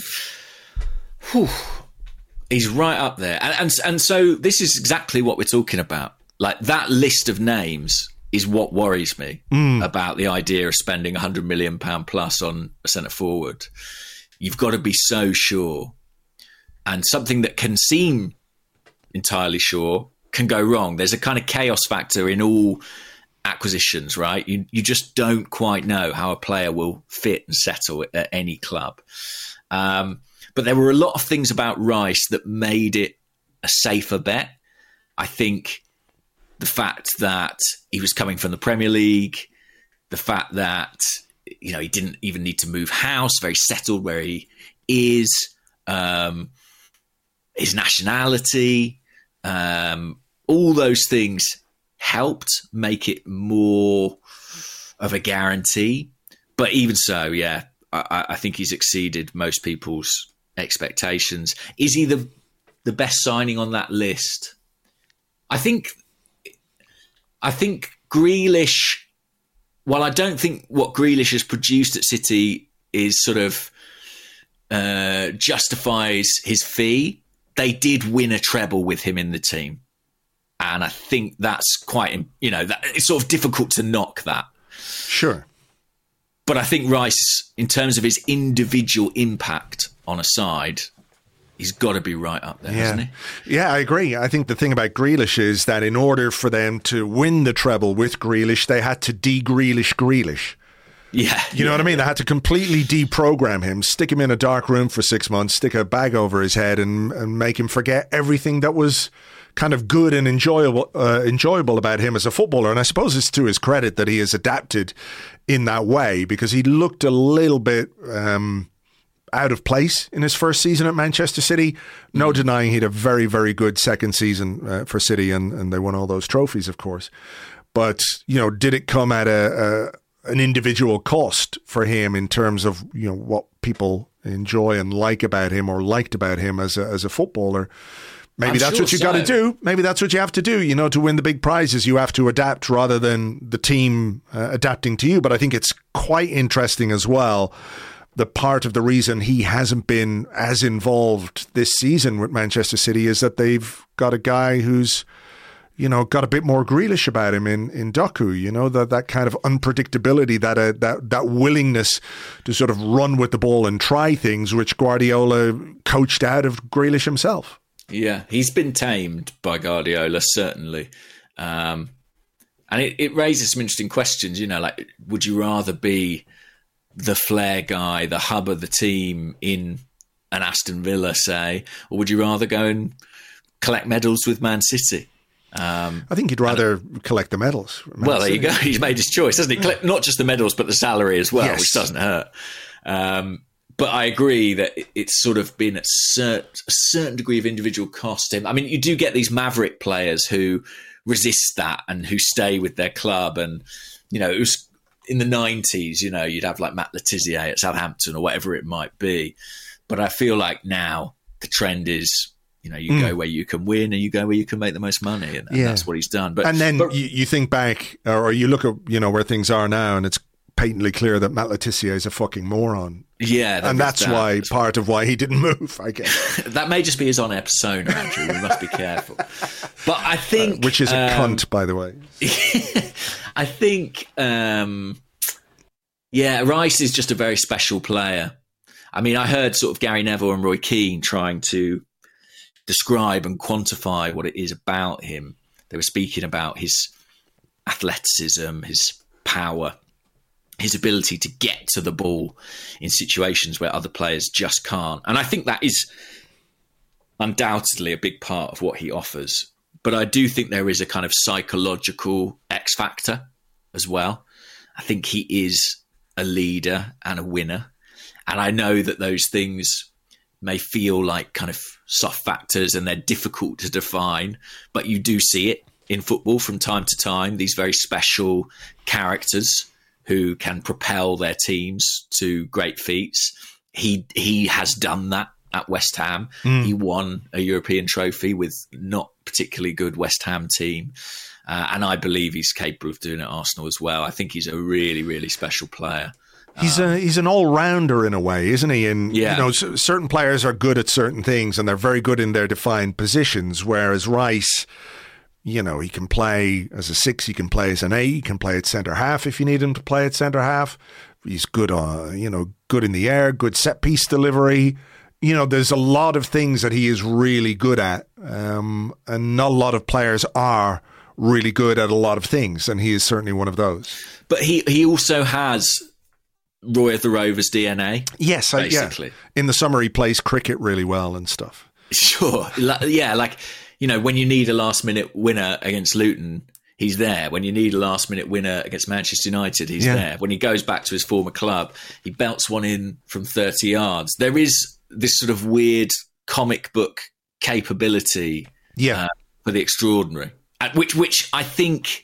Whew. He's right up there. And, and, and so this is exactly what we're talking about. Like, that list of names is what worries me mm. about the idea of spending one hundred million pounds plus on a centre forward. You've got to be so sure. And something that can seem entirely sure can go wrong. There's a kind of chaos factor in all acquisitions, right? You you just don't quite know how a player will fit and settle at any club. Um, but there were a lot of things about Rice that made it a safer bet. I think the fact that he was coming from the Premier League, the fact that, you know, he didn't even need to move house, very settled where he is. Um, his nationality, um, all those things helped make it more of a guarantee. But even so, yeah, I, I think he's exceeded most people's expectations. Is he the the best signing on that list? I think. I think Grealish. While I don't think what Grealish has produced at City is sort of uh, justifies his fee, they did win a treble with him in the team. And I think that's quite, you know, that, it's sort of difficult to knock that. Sure. But I think Rice, in terms of his individual impact on a side, he's got to be right up there, yeah. hasn't he? Yeah, I agree. I think the thing about Grealish is that in order for them to win the treble with Grealish, they had to de-Grealish Grealish. Yeah. You know yeah, what I mean? yeah. They had to completely deprogram him, stick him in a dark room for six months, stick a bag over his head and, and make him forget everything that was kind of good and enjoyable uh, enjoyable about him as a footballer. And I suppose it's to his credit that he has adapted in that way, because he looked a little bit um, out of place in his first season at Manchester City. No mm. denying he had a very, very good second season uh, for City, and, and they won all those trophies, of course. But, you know, did it come at a... a an individual cost for him in terms of, you know, what people enjoy and like about him or liked about him as a, as a footballer? Maybe I'm that's sure what you so. got to do. Maybe that's what you have to do. You know, to win the big prizes, you have to adapt rather than the team uh, adapting to you. But I think it's quite interesting as well, the part of the reason he hasn't been as involved this season with Manchester City is that they've got a guy who's, you know, got a bit more Grealish about him in, in Doku, you know, that, that kind of unpredictability, that, uh, that that willingness to sort of run with the ball and try things, which Guardiola coached out of Grealish himself. Yeah, he's been tamed by Guardiola, certainly. Um, and it, it raises some interesting questions, you know, like, would you rather be the flair guy, the hub of the team in an Aston Villa, say, or would you rather go and collect medals with Man City? Um, I think he'd rather and, collect the medals. Well, there you go. He's made his choice, hasn't he? Collect, not just the medals, but the salary as well, yes. which doesn't hurt. Um, but I agree that it's sort of been at cert, a certain degree of individual cost. I mean, you do get these maverick players who resist that and who stay with their club. And, you know, it was in the nineties, you know, you'd have like Matt Letizia at Southampton or whatever it might be. But I feel like now the trend is, you know, you mm. go where you can win and you go where you can make the most money. And, and yeah. that's what he's done. But And then but, you, you think back, or you look at, you know, where things are now, and it's patently clear that Matt Letizia is a fucking moron. Yeah, and that's that. why part of why he didn't move, I guess. That may just be his on-air persona, Andrew. We must be careful. But I think, uh, which is a um, cunt, by the way. I think, um, yeah, Rice is just a very special player. I mean, I heard sort of Gary Neville and Roy Keane trying to describe and quantify what it is about him. They were speaking about his athleticism, his power, his ability to get to the ball in situations where other players just can't. And I think that is undoubtedly a big part of what he offers. But I do think there is a kind of psychological X factor as well. I think he is a leader and a winner. And I know that those things may feel like kind of soft factors and they're difficult to define, but you do see it in football from time to time, these very special characters who can propel their teams to great feats. He he has done that at West Ham. Mm. He won a European trophy with not particularly good West Ham team. Uh, and I believe he's capable of doing it at Arsenal as well. I think he's a really, really special player. He's a he's an all rounder in a way, isn't he? And yeah. you know, c- certain players are good at certain things, and they're very good in their defined positions. Whereas Rice, you know, he can play as a six, he can play as an eight, he can play at centre half if you need him to play at centre half. He's good, uh, you know, good in the air, good set piece delivery. You know, there's a lot of things that he is really good at, um, and not a lot of players are really good at a lot of things, and he is certainly one of those. But he he also has Roy of the Rovers D N A. Yes, basically. I, yeah. In the summer, he plays cricket really well and stuff. Sure. Yeah, like, you know, when you need a last-minute winner against Luton, he's there. When you need a last-minute winner against Manchester United, he's yeah. there. When he goes back to his former club, he belts one in from thirty yards. There is this sort of weird comic book capability yeah. uh, for the extraordinary, which, which I think...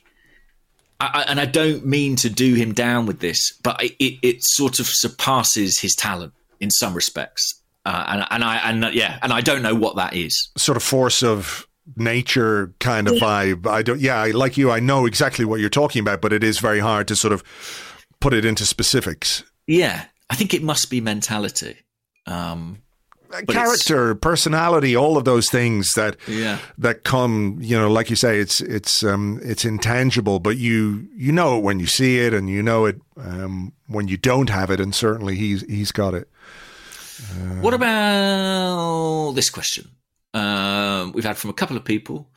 I, and I don't mean to do him down with this, but it, it sort of surpasses his talent in some respects, uh, and, and I and yeah, and I don't know what that is. Sort of force of nature kind of vibe. I don't. Yeah, like you, I know exactly what you're talking about, but it is very hard to sort of put it into specifics. Yeah, I think it must be mentality. Um, Character, personality, all of those things that yeah. that come, you know, like you say, it's it's um, it's intangible, but you you know it when you see it, and you know it um, when you don't have it, and certainly he's he's got it. Uh, what about this question? Um, we've had from a couple of people.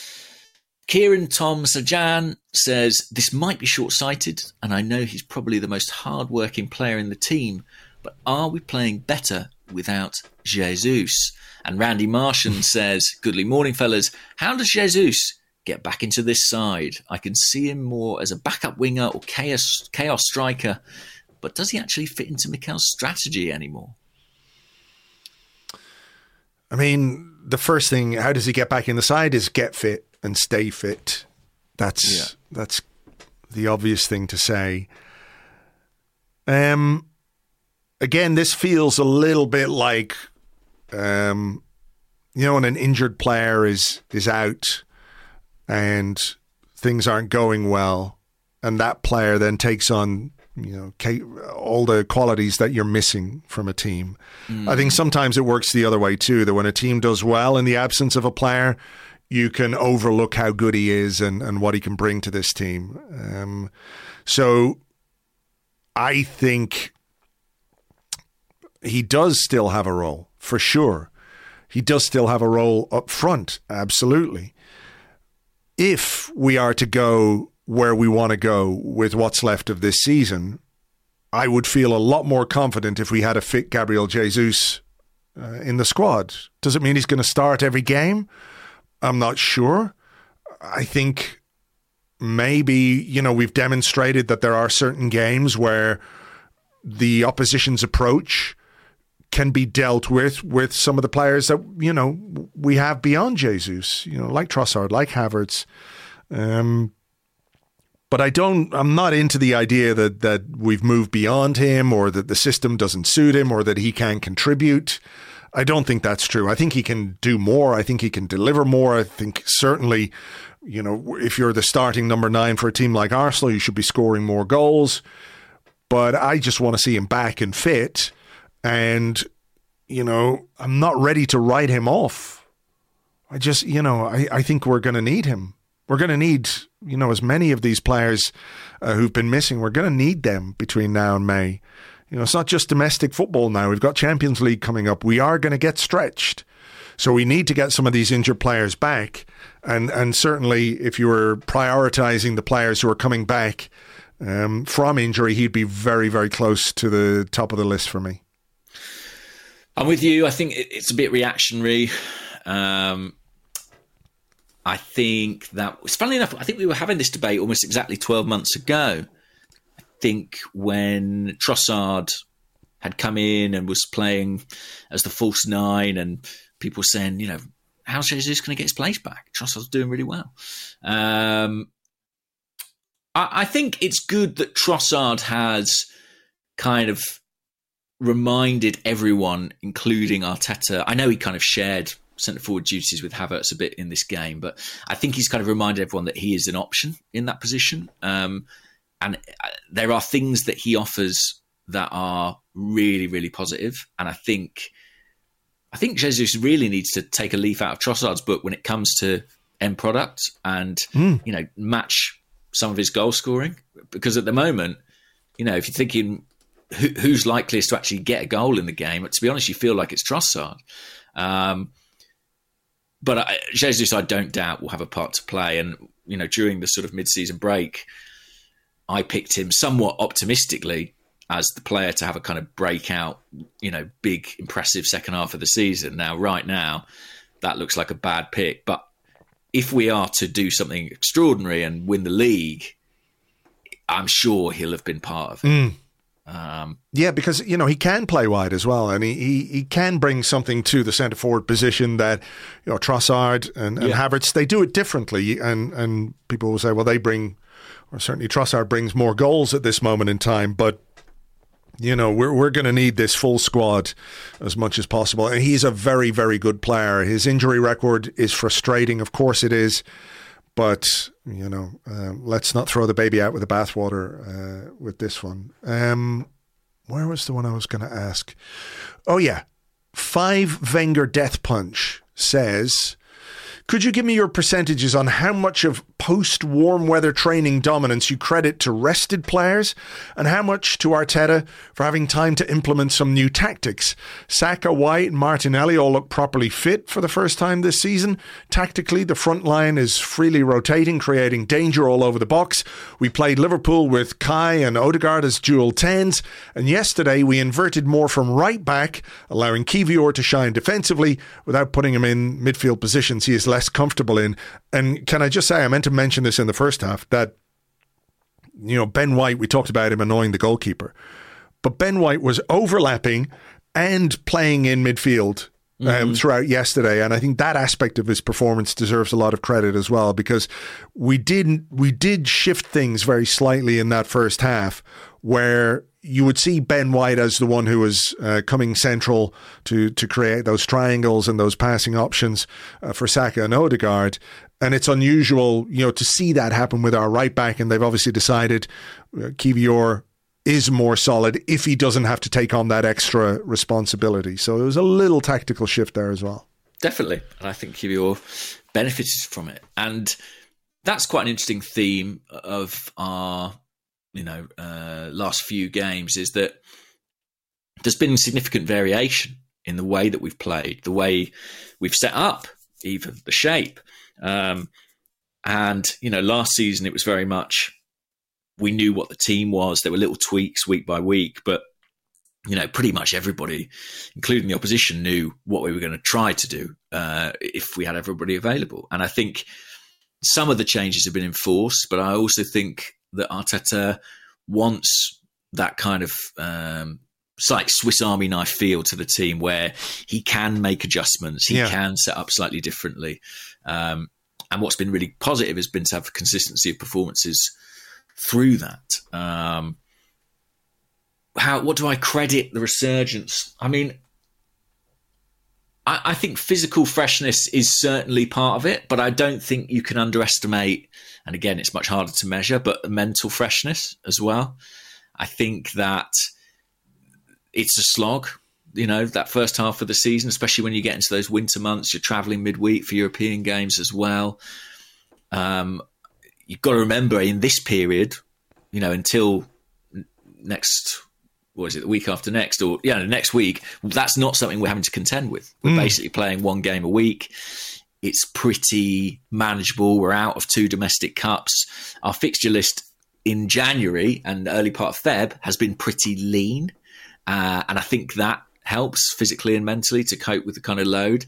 Kieran Tom Sajan says, this might be short-sighted, and I know he's probably the most hard-working player in the team, but are we playing better without Jesus? And Randy Martian says, goodly morning, fellas. How does Jesus get back into this side? I can see him more as a backup winger or chaos, chaos striker, but does he actually fit into Mikel's strategy anymore? I mean, the first thing, how does he get back in the side, is get fit and stay fit. That's yeah. that's the obvious thing to say. Um. Again, this feels a little bit like, um, you know, when an injured player is is out and things aren't going well, and that player then takes on, you know, all the qualities that you're missing from a team. Mm. I think sometimes it works the other way too, that when a team does well in the absence of a player, you can overlook how good he is and, and what he can bring to this team. Um, so I think he does still have a role, for sure. He does still have a role up front, absolutely. If we are to go where we want to go with what's left of this season, I would feel a lot more confident if we had a fit Gabriel Jesus uh, in the squad. Does it mean he's going to start every game? I'm not sure. I think maybe, you know, we've demonstrated that there are certain games where the opposition's approach can be dealt with with some of the players that, you know, we have beyond Jesus, you know, like Trossard, like Havertz. Um, but I don't, I'm not into the idea that, that we've moved beyond him, or that the system doesn't suit him, or that he can't contribute. I don't think that's true. I think he can do more. I think he can deliver more. I think certainly, you know, if you're the starting number nine for a team like Arsenal, you should be scoring more goals. but I just want to see him back and fit. And, you know, I'm not ready to write him off. I just, you know, I, I think we're going to need him. We're going to need, you know, as many of these players uh, who've been missing, we're going to need them between now and May. You know, it's not just domestic football now. We've got Champions League coming up. We are going to get stretched. So we need to get some of these injured players back. And and certainly if you were prioritising the players who are coming back um, from injury, he'd be very, very close to the top of the list for me. I'm with you. I think it's a bit reactionary. Um I think that, funnily enough, I think we were having this debate almost exactly twelve months ago. I think when Trossard had come in and was playing as the false nine, and people were saying, you know, how's Jesus going to get his place back? Trossard's doing really well. Um, I, I think it's good that Trossard has kind of reminded everyone, including Arteta. I know he kind of shared centre-forward duties with Havertz a bit in this game, but I think he's kind of reminded everyone that he is an option in that position. Um, and there are things that he offers that are really, really positive. And I think I think Jesus really needs to take a leaf out of Trossard's book when it comes to end product and, mm. you know, match some of his goal scoring. Because at the moment, you know, if you're thinking who, who's likeliest to actually get a goal in the game, to be honest, you feel like it's Trossard. Um, But I, Jesus, I don't doubt, will have a part to play. And, you know, during the sort of mid-season break, I picked him somewhat optimistically as the player to have a kind of breakout, you know, big, impressive second half of the season. Now, right now, that looks like a bad pick. But if we are to do something extraordinary and win the league, I'm sure he'll have been part of it. Mm. Um, yeah, because, you know, he can play wide as well, and he, he, he can bring something to the centre forward position that, you know, Trossard and, and yeah. Havertz, they do it differently, and, and people will say, well, they bring, or certainly Trossard brings more goals at this moment in time, but, you know, we're we're going to need this full squad as much as possible, and he's a very, very good player. His injury record is frustrating, of course it is. But, you know, uh, let's not throw the baby out with the bathwater uh, with this one. Um, where was the one I was going to ask? Oh, yeah. Five Wenger Death Punch says, could you give me your percentages on how much of post-warm weather training dominance you credit to rested players and how much to Arteta for having time to implement some new tactics? Saka, White and Martinelli all look properly fit for the first time this season. Tactically, the front line is freely rotating, creating danger all over the box. We played Liverpool with Kai and Odegaard as dual tens, and yesterday we inverted more from right back, allowing Kiwior to shine defensively without putting him in midfield positions he is less comfortable in. And can I just say, I meant to mention this in the first half, that, you know, Ben White, we talked about him annoying the goalkeeper, but Ben White was overlapping and playing in midfield um, mm-hmm. throughout yesterday, and I think that aspect of his performance deserves a lot of credit as well, because we did we did shift things very slightly in that first half, where you would see Ben White as the one who was uh, coming central to to create those triangles and those passing options uh, for Saka and Odegaard. And it's unusual, you know, to see that happen with our right back. And they've obviously decided uh, Kiwior is more solid if he doesn't have to take on that extra responsibility. So there was a little tactical shift there as well. Definitely. And I think Kiwior benefited from it. And that's quite an interesting theme of our, you know, uh, last few games, is that there's been significant variation in the way that we've played, the way we've set up, even the shape. Um, and, you know, last season it was very much, we knew what the team was. There were little tweaks week by week, but, you know, pretty much everybody, including the opposition, knew what we were going to try to do uh, if we had everybody available. And I think some of the changes have been enforced, but I also think that Arteta wants that kind of um, it's like Swiss Army knife feel to the team, where he can make adjustments, he yeah. can set up slightly differently. Um, and what's been really positive has been to have consistency of performances through that. Um, how what do I credit the resurgence? I mean, I, I think physical freshness is certainly part of it, but I don't think you can underestimate, and again, it's much harder to measure, but mental freshness as well. I think that it's a slog, you know, that first half of the season, especially when you get into those winter months. You're travelling midweek for European games as well. Um, you've got to remember in this period, you know, until next, what is it, the week after next, or yeah, the next week, that's not something we're having to contend with. We're mm. basically playing one game a week. It's pretty manageable. We're out of two domestic cups. Our fixture list in January and the early part of Feb has been pretty lean. Uh, and I think that helps physically and mentally to cope with the kind of load.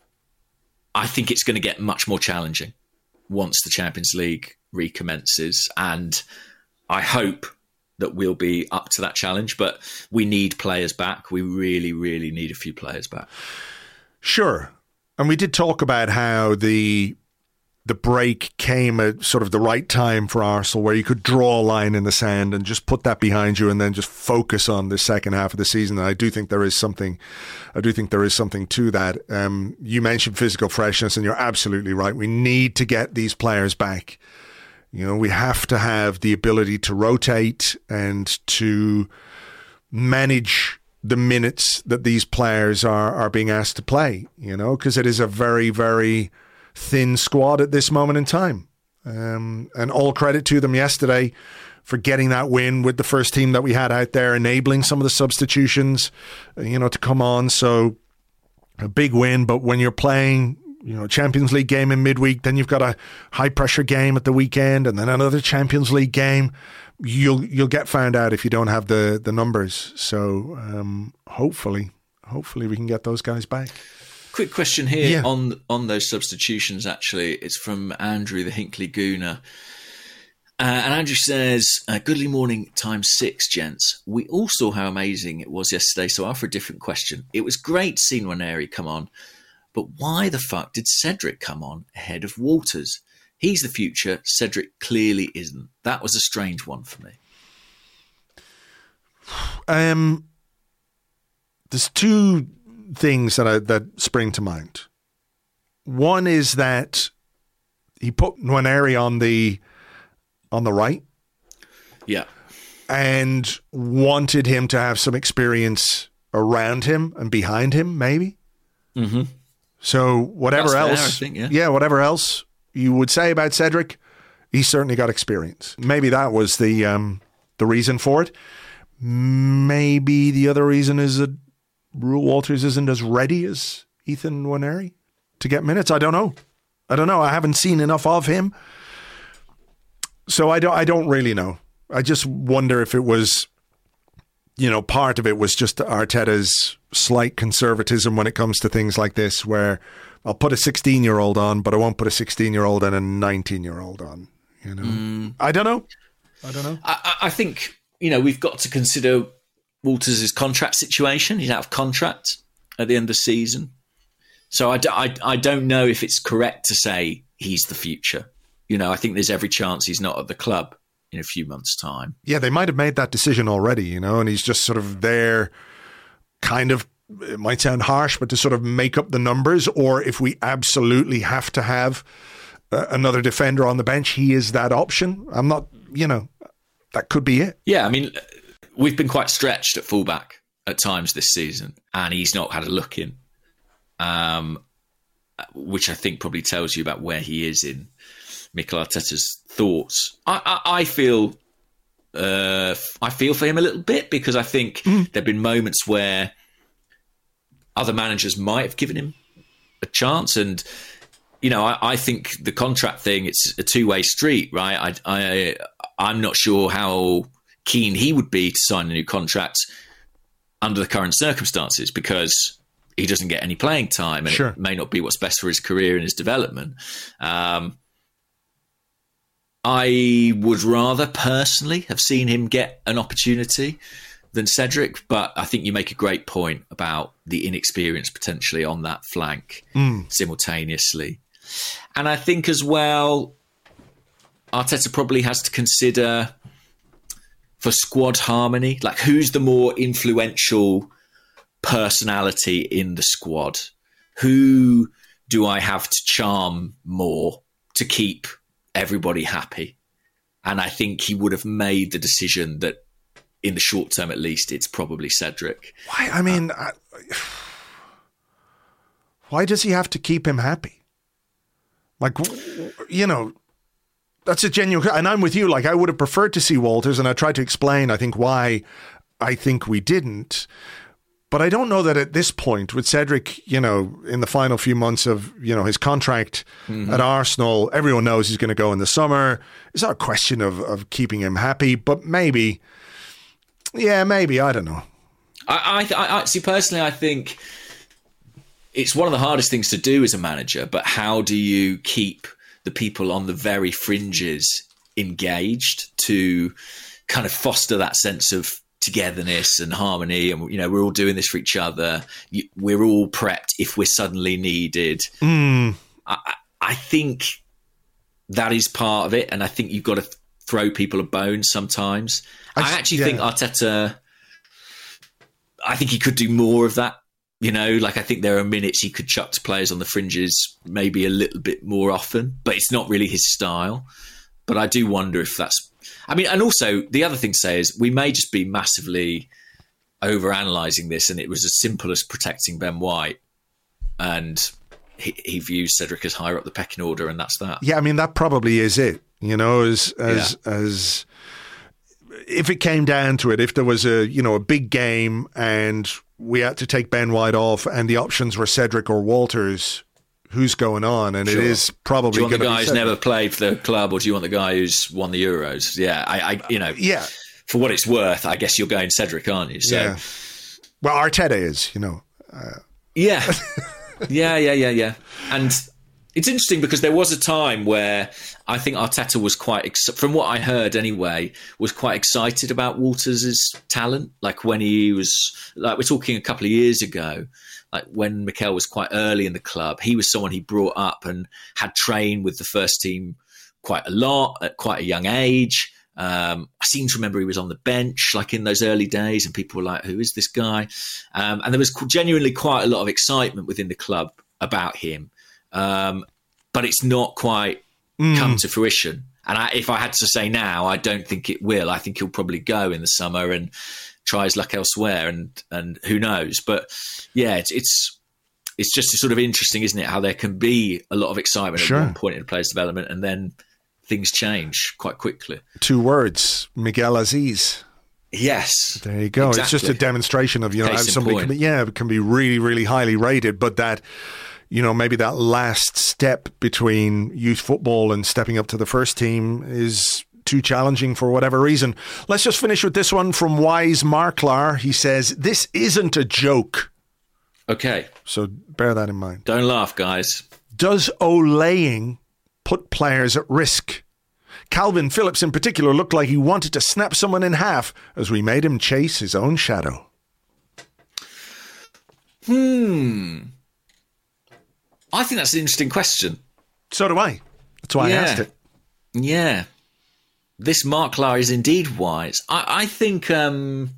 I think it's going to get much more challenging once the Champions League recommences. And I hope that we'll be up to that challenge. But we need players back. We really, really need a few players back. Sure. And we did talk about how the the break came at sort of the right time for Arsenal, where you could draw a line in the sand and just put that behind you and then just focus on the second half of the season. And I do think there is something, I do think there is something to that. Um, you mentioned physical freshness, and you're absolutely right. We need to get these players back. You know, we have to have the ability to rotate and to manage the minutes that these players are, are being asked to play, you know, because it is a very, very thin squad at this moment in time. Um, and all credit to them yesterday for getting that win with the first team that we had out there, enabling some of the substitutions, you know, to come on. So a big win. But when you're playing, you know, a Champions League game in midweek, then you've got a high pressure game at the weekend and then another Champions League game. You'll you'll get found out if you don't have the the numbers. So um, hopefully, hopefully we can get those guys back. Quick question here yeah. on on those substitutions. Actually, it's from Andrew the Hinkley Gooner, uh, and Andrew says, uh, "Goodly morning times six, gents. We all saw how amazing it was yesterday. So, after a different question, it was great seeing Nwaneri come on, but why the fuck did Cedric come on ahead of Walters? He's the future. Cedric clearly isn't. That was a strange one for me." Um, there's two things that I, that spring to mind. One is that he put Nwaneri on the on the right, yeah, and wanted him to have some experience around him and behind him, maybe. Mm-hmm. So whatever That's else, fair, I think, yeah. yeah, whatever else you would say about Cedric, he's certainly got experience. Maybe that was the um, the reason for it. Maybe the other reason is that Reuell Walters isn't as ready as Ethan Nwaneri to get minutes. I don't know. I don't know. I haven't seen enough of him, so I don't. I don't really know. I just wonder if it was, you know, part of it was just Arteta's slight conservatism when it comes to things like this, where I'll put a sixteen-year-old on, but I won't put a sixteen-year-old and a nineteen-year-old on. You know, mm. I don't know. I don't know. I, I think, you know, we've got to consider Walters' contract situation. He's out of contract at the end of the season. So I, I, I don't know if it's correct to say he's the future. You know, I think there's every chance he's not at the club in a few months' time. Yeah, they might have made that decision already, you know, and he's just sort of there, kind of, it might sound harsh, but to sort of make up the numbers, or if we absolutely have to have uh, another defender on the bench, he is that option. I'm not, you know, that could be it. Yeah, I mean, we've been quite stretched at fullback at times this season, and he's not had a look in, um, which I think probably tells you about where he is in Mikel Arteta's thoughts. I, I, I feel, uh, I feel for him a little bit, because I think mm. there've been moments where other managers might have given him a chance, and you know, I, I think the contract thing, it's a two-way street, right? I, I, I'm not sure how keen he would be to sign a new contract under the current circumstances, because he doesn't get any playing time, and sure. it may not be what's best for his career and his development. Um, I would rather personally have seen him get an opportunity than Cedric, but I think you make a great point about the inexperience potentially on that flank mm. simultaneously. And I think as well, Arteta probably has to consider for squad harmony, like who's the more influential personality in the squad? Who do I have to charm more to keep everybody happy? And I think he would have made the decision that in the short term at least, it's probably Cedric. Why? I mean, uh, I, why does he have to keep him happy? Like, you know, that's a genuine, and I'm with you. Like, I would have preferred to see Walters, and I tried to explain, I think, why I think we didn't. But I don't know that at this point, with Cedric, you know, in the final few months of, you know, his contract mm-hmm. at Arsenal, everyone knows he's going to go in the summer. It's not a question of, of keeping him happy, but maybe, yeah, maybe, I don't know. I, I, I see, personally, I think it's one of the hardest things to do as a manager, but how do you keep the people on the very fringes engaged to kind of foster that sense of togetherness and harmony, and you know, we're all doing this for each other, we're all prepped if we're suddenly needed. mm. I, I think that is part of it, and I think you've got to throw people a bone sometimes. I, I actually yeah. think Arteta, I think he could do more of that, you know, like I think there are minutes he could chuck to players on the fringes maybe a little bit more often, but it's not really his style. But I do wonder if that's, I mean, and also the other thing to say is we may just be massively over-analysing this, and it was as simple as protecting Ben White, and he, he views Cedric as higher up the pecking order, and that's that. Yeah, I mean, that probably is it. You know, as as Yeah. as if it came down to it, if there was a you know a big game and we had to take Ben White off, and the options were Cedric or Walters, who's going on? And Sure. it is probably Do you want going the to guy be who's Cedric. never played for the club, or do you want the guy who's won the Euros? Yeah, I, I you know, Yeah, for what it's worth, I guess you're going Cedric, aren't you? So, yeah. Well, Arteta is, you know. yeah, yeah, yeah, yeah, yeah. And it's interesting because there was a time where I think Arteta was quite, ex- from what I heard anyway, was quite excited about Walters' talent. Like when he was, like we're talking a couple of years ago, like when Mikel was quite early in the club, he was someone he brought up and had trained with the first team quite a lot at quite a young age. Um, I seem to remember he was on the bench like in those early days, and people were like, who is this guy? Um, and there was genuinely quite a lot of excitement within the club about him. Um, but it's not quite mm. come to fruition. And I, if I had to say now, I don't think it will. I think he'll probably go in the summer and try his luck elsewhere, and and who knows? But yeah, it's it's it's just sort of interesting, isn't it? How there can be a lot of excitement Sure. at one point in a player's development, and then things change quite quickly. Two words: Miguel Aziz. Yes, There you go. exactly. It's just a demonstration of, you know, Case how in somebody point. can be, yeah, it can be really, really highly rated, but that, you know, maybe that last step between youth football and stepping up to the first team is too challenging for whatever reason. Let's just finish with this one from Wise Marklar. He says, this isn't a joke. Okay, So bear that in mind. don't laugh, guys. Does olaying put players at risk? Calvin Phillips in particular looked like he wanted to snap someone in half as we made him chase his own shadow. Hmm. I think that's an interesting question. So do I. That's why Yeah. I asked it. Yeah. This Marklar is indeed wise. I, I think um,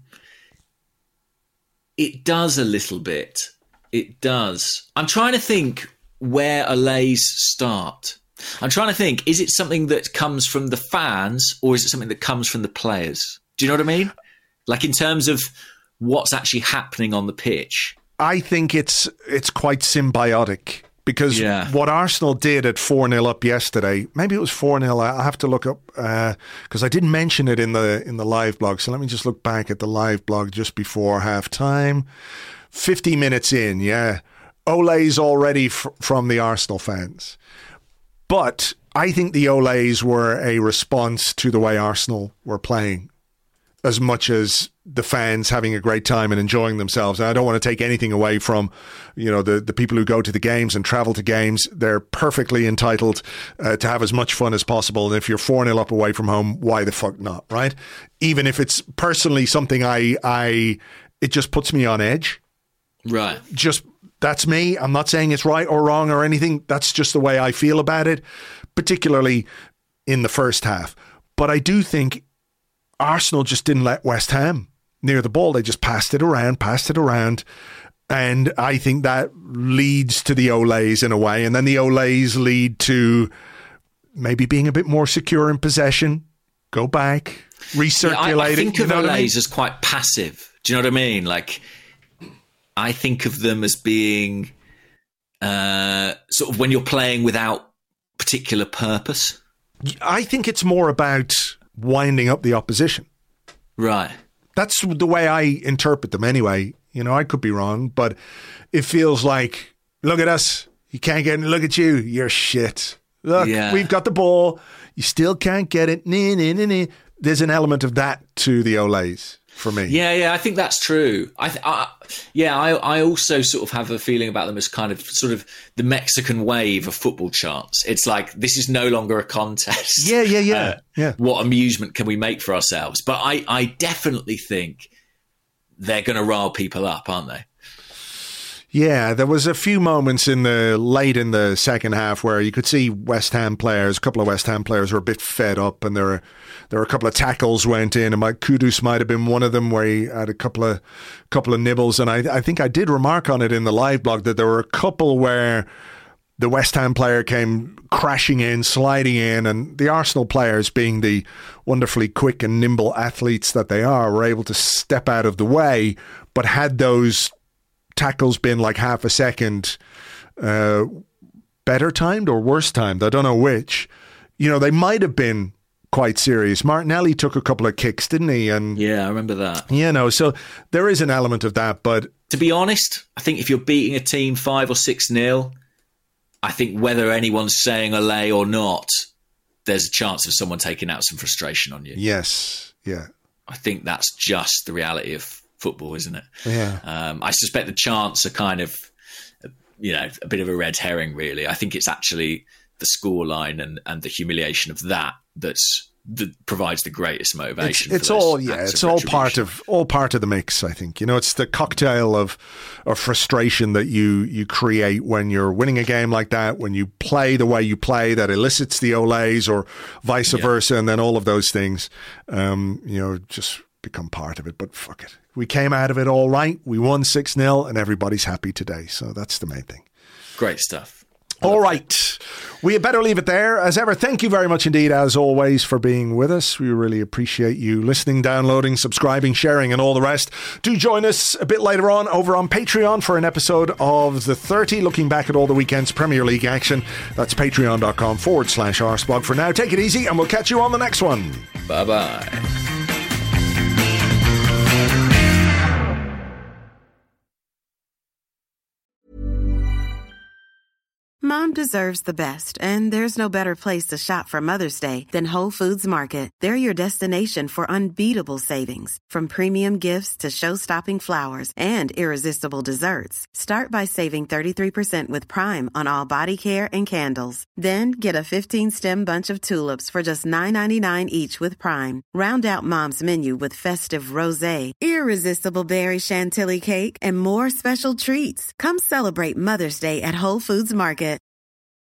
it does a little bit. It does. I'm trying to think where allays start. I'm trying to think, is it something that comes from the fans, or is it something that comes from the players? Do you know what I mean? Like in terms of what's actually happening on the pitch. I think it's it's quite symbiotic, because Yeah. what Arsenal did at four nil up yesterday, maybe it was four nil, I'll have to look up, because uh, I didn't mention it in the in the live blog, so let me just look back at the live blog just before half-time. fifty minutes in, yeah. Olays already f- from the Arsenal fans. But I think the Olays were a response to the way Arsenal were playing, as much as the fans having a great time and enjoying themselves. And I don't want to take anything away from, you know, the, the people who go to the games and travel to games. They're perfectly entitled uh, to have as much fun as possible. And if you're four nil up away from home, why the fuck not, right? Even if it's personally something I, I it just puts me on edge. Right. Just, that's me. I'm not saying it's right or wrong or anything. That's just the way I feel about it, particularly in the first half. But I do think Arsenal just didn't let West Ham near the ball. They just passed it around, passed it around. And I think that leads to the Olays in a way. And then the Olays lead to maybe being a bit more secure in possession. Go back, recirculating. Yeah, I, I think you of know Olays what I mean? as quite passive. Do you know what I mean? Like, I think of them as being uh, sort of when you're playing without particular purpose. I think it's more about winding up the opposition. Right. That's the way I interpret them anyway. You know, I could be wrong, but it feels like, look at us. You can't get it. Look at you. You're shit. Look, Yeah. we've got the ball. You still can't get it. Nah, nah, nah, nah. There's an element of that to the Olays for me. Yeah, yeah, I think that's true. I, th- I yeah, I, I also sort of have a feeling about them as kind of sort of the Mexican wave of football chants. It's like, this is no longer a contest. Yeah, yeah, yeah, Uh, yeah. What amusement can we make for ourselves? But I, I definitely think they're going to rile people up, aren't they? Yeah, there was a few moments in the late in the second half where you could see West Ham players, a couple of West Ham players were a bit fed up, and there were there were a couple of tackles went in, and Mike Kudus might have been one of them where he had a couple of couple of nibbles, and I I think I did remark on it in the live blog that there were a couple where the West Ham player came crashing in, sliding in, and the Arsenal players, being the wonderfully quick and nimble athletes that they are, were able to step out of the way, but had those tackles been like half a second uh, better timed or worse timed, I don't know which, you know, they might have been quite serious. Martinelli took a couple of kicks, didn't he? And Yeah, I remember that. you know, so there is an element of that, but To be honest, I think if you're beating a team five or six nil, I think whether anyone's saying a lay or not, there's a chance of someone taking out some frustration on you. yes, yeah. I think that's just the reality of football, isn't it? Yeah. Um, I suspect the chants are kind of, you know, a bit of a red herring, really. I think it's actually the scoreline and, and the humiliation of that that's that provides the greatest It's, motivation. it's for those all yeah, acts it's of all part retribution. of all part of the mix. I think, you know, it's the cocktail of of frustration that you you create when you're winning a game like that, when you play the way you play, that elicits the Olays or vice Yeah. versa, and then all of those things, um, you know, just become part of it. But fuck it, we came out of it all right. We won six nil, and everybody's happy today. So that's the main thing. Great stuff. All right. We had better leave it there. As ever, thank you very much indeed, as always, for being with us. We really appreciate you listening, downloading, subscribing, sharing, and all the rest. Do join us a bit later on over on Patreon for an episode of The thirty, looking back at all the weekend's Premier League action. That's patreon.com forward slash arseblog. For now, take it easy, and we'll catch you on the next one. Bye-bye. Mom deserves the best, and there's no better place to shop for Mother's Day than Whole Foods Market. They're your destination for unbeatable savings, from premium gifts to show-stopping flowers and irresistible desserts. Start by saving thirty-three percent with Prime on all body care and candles. Then get a fifteen-stem bunch of tulips for just nine ninety-nine each with Prime. Round out Mom's menu with festive rosé, irresistible berry chantilly cake, and more special treats. Come celebrate Mother's Day at Whole Foods Market.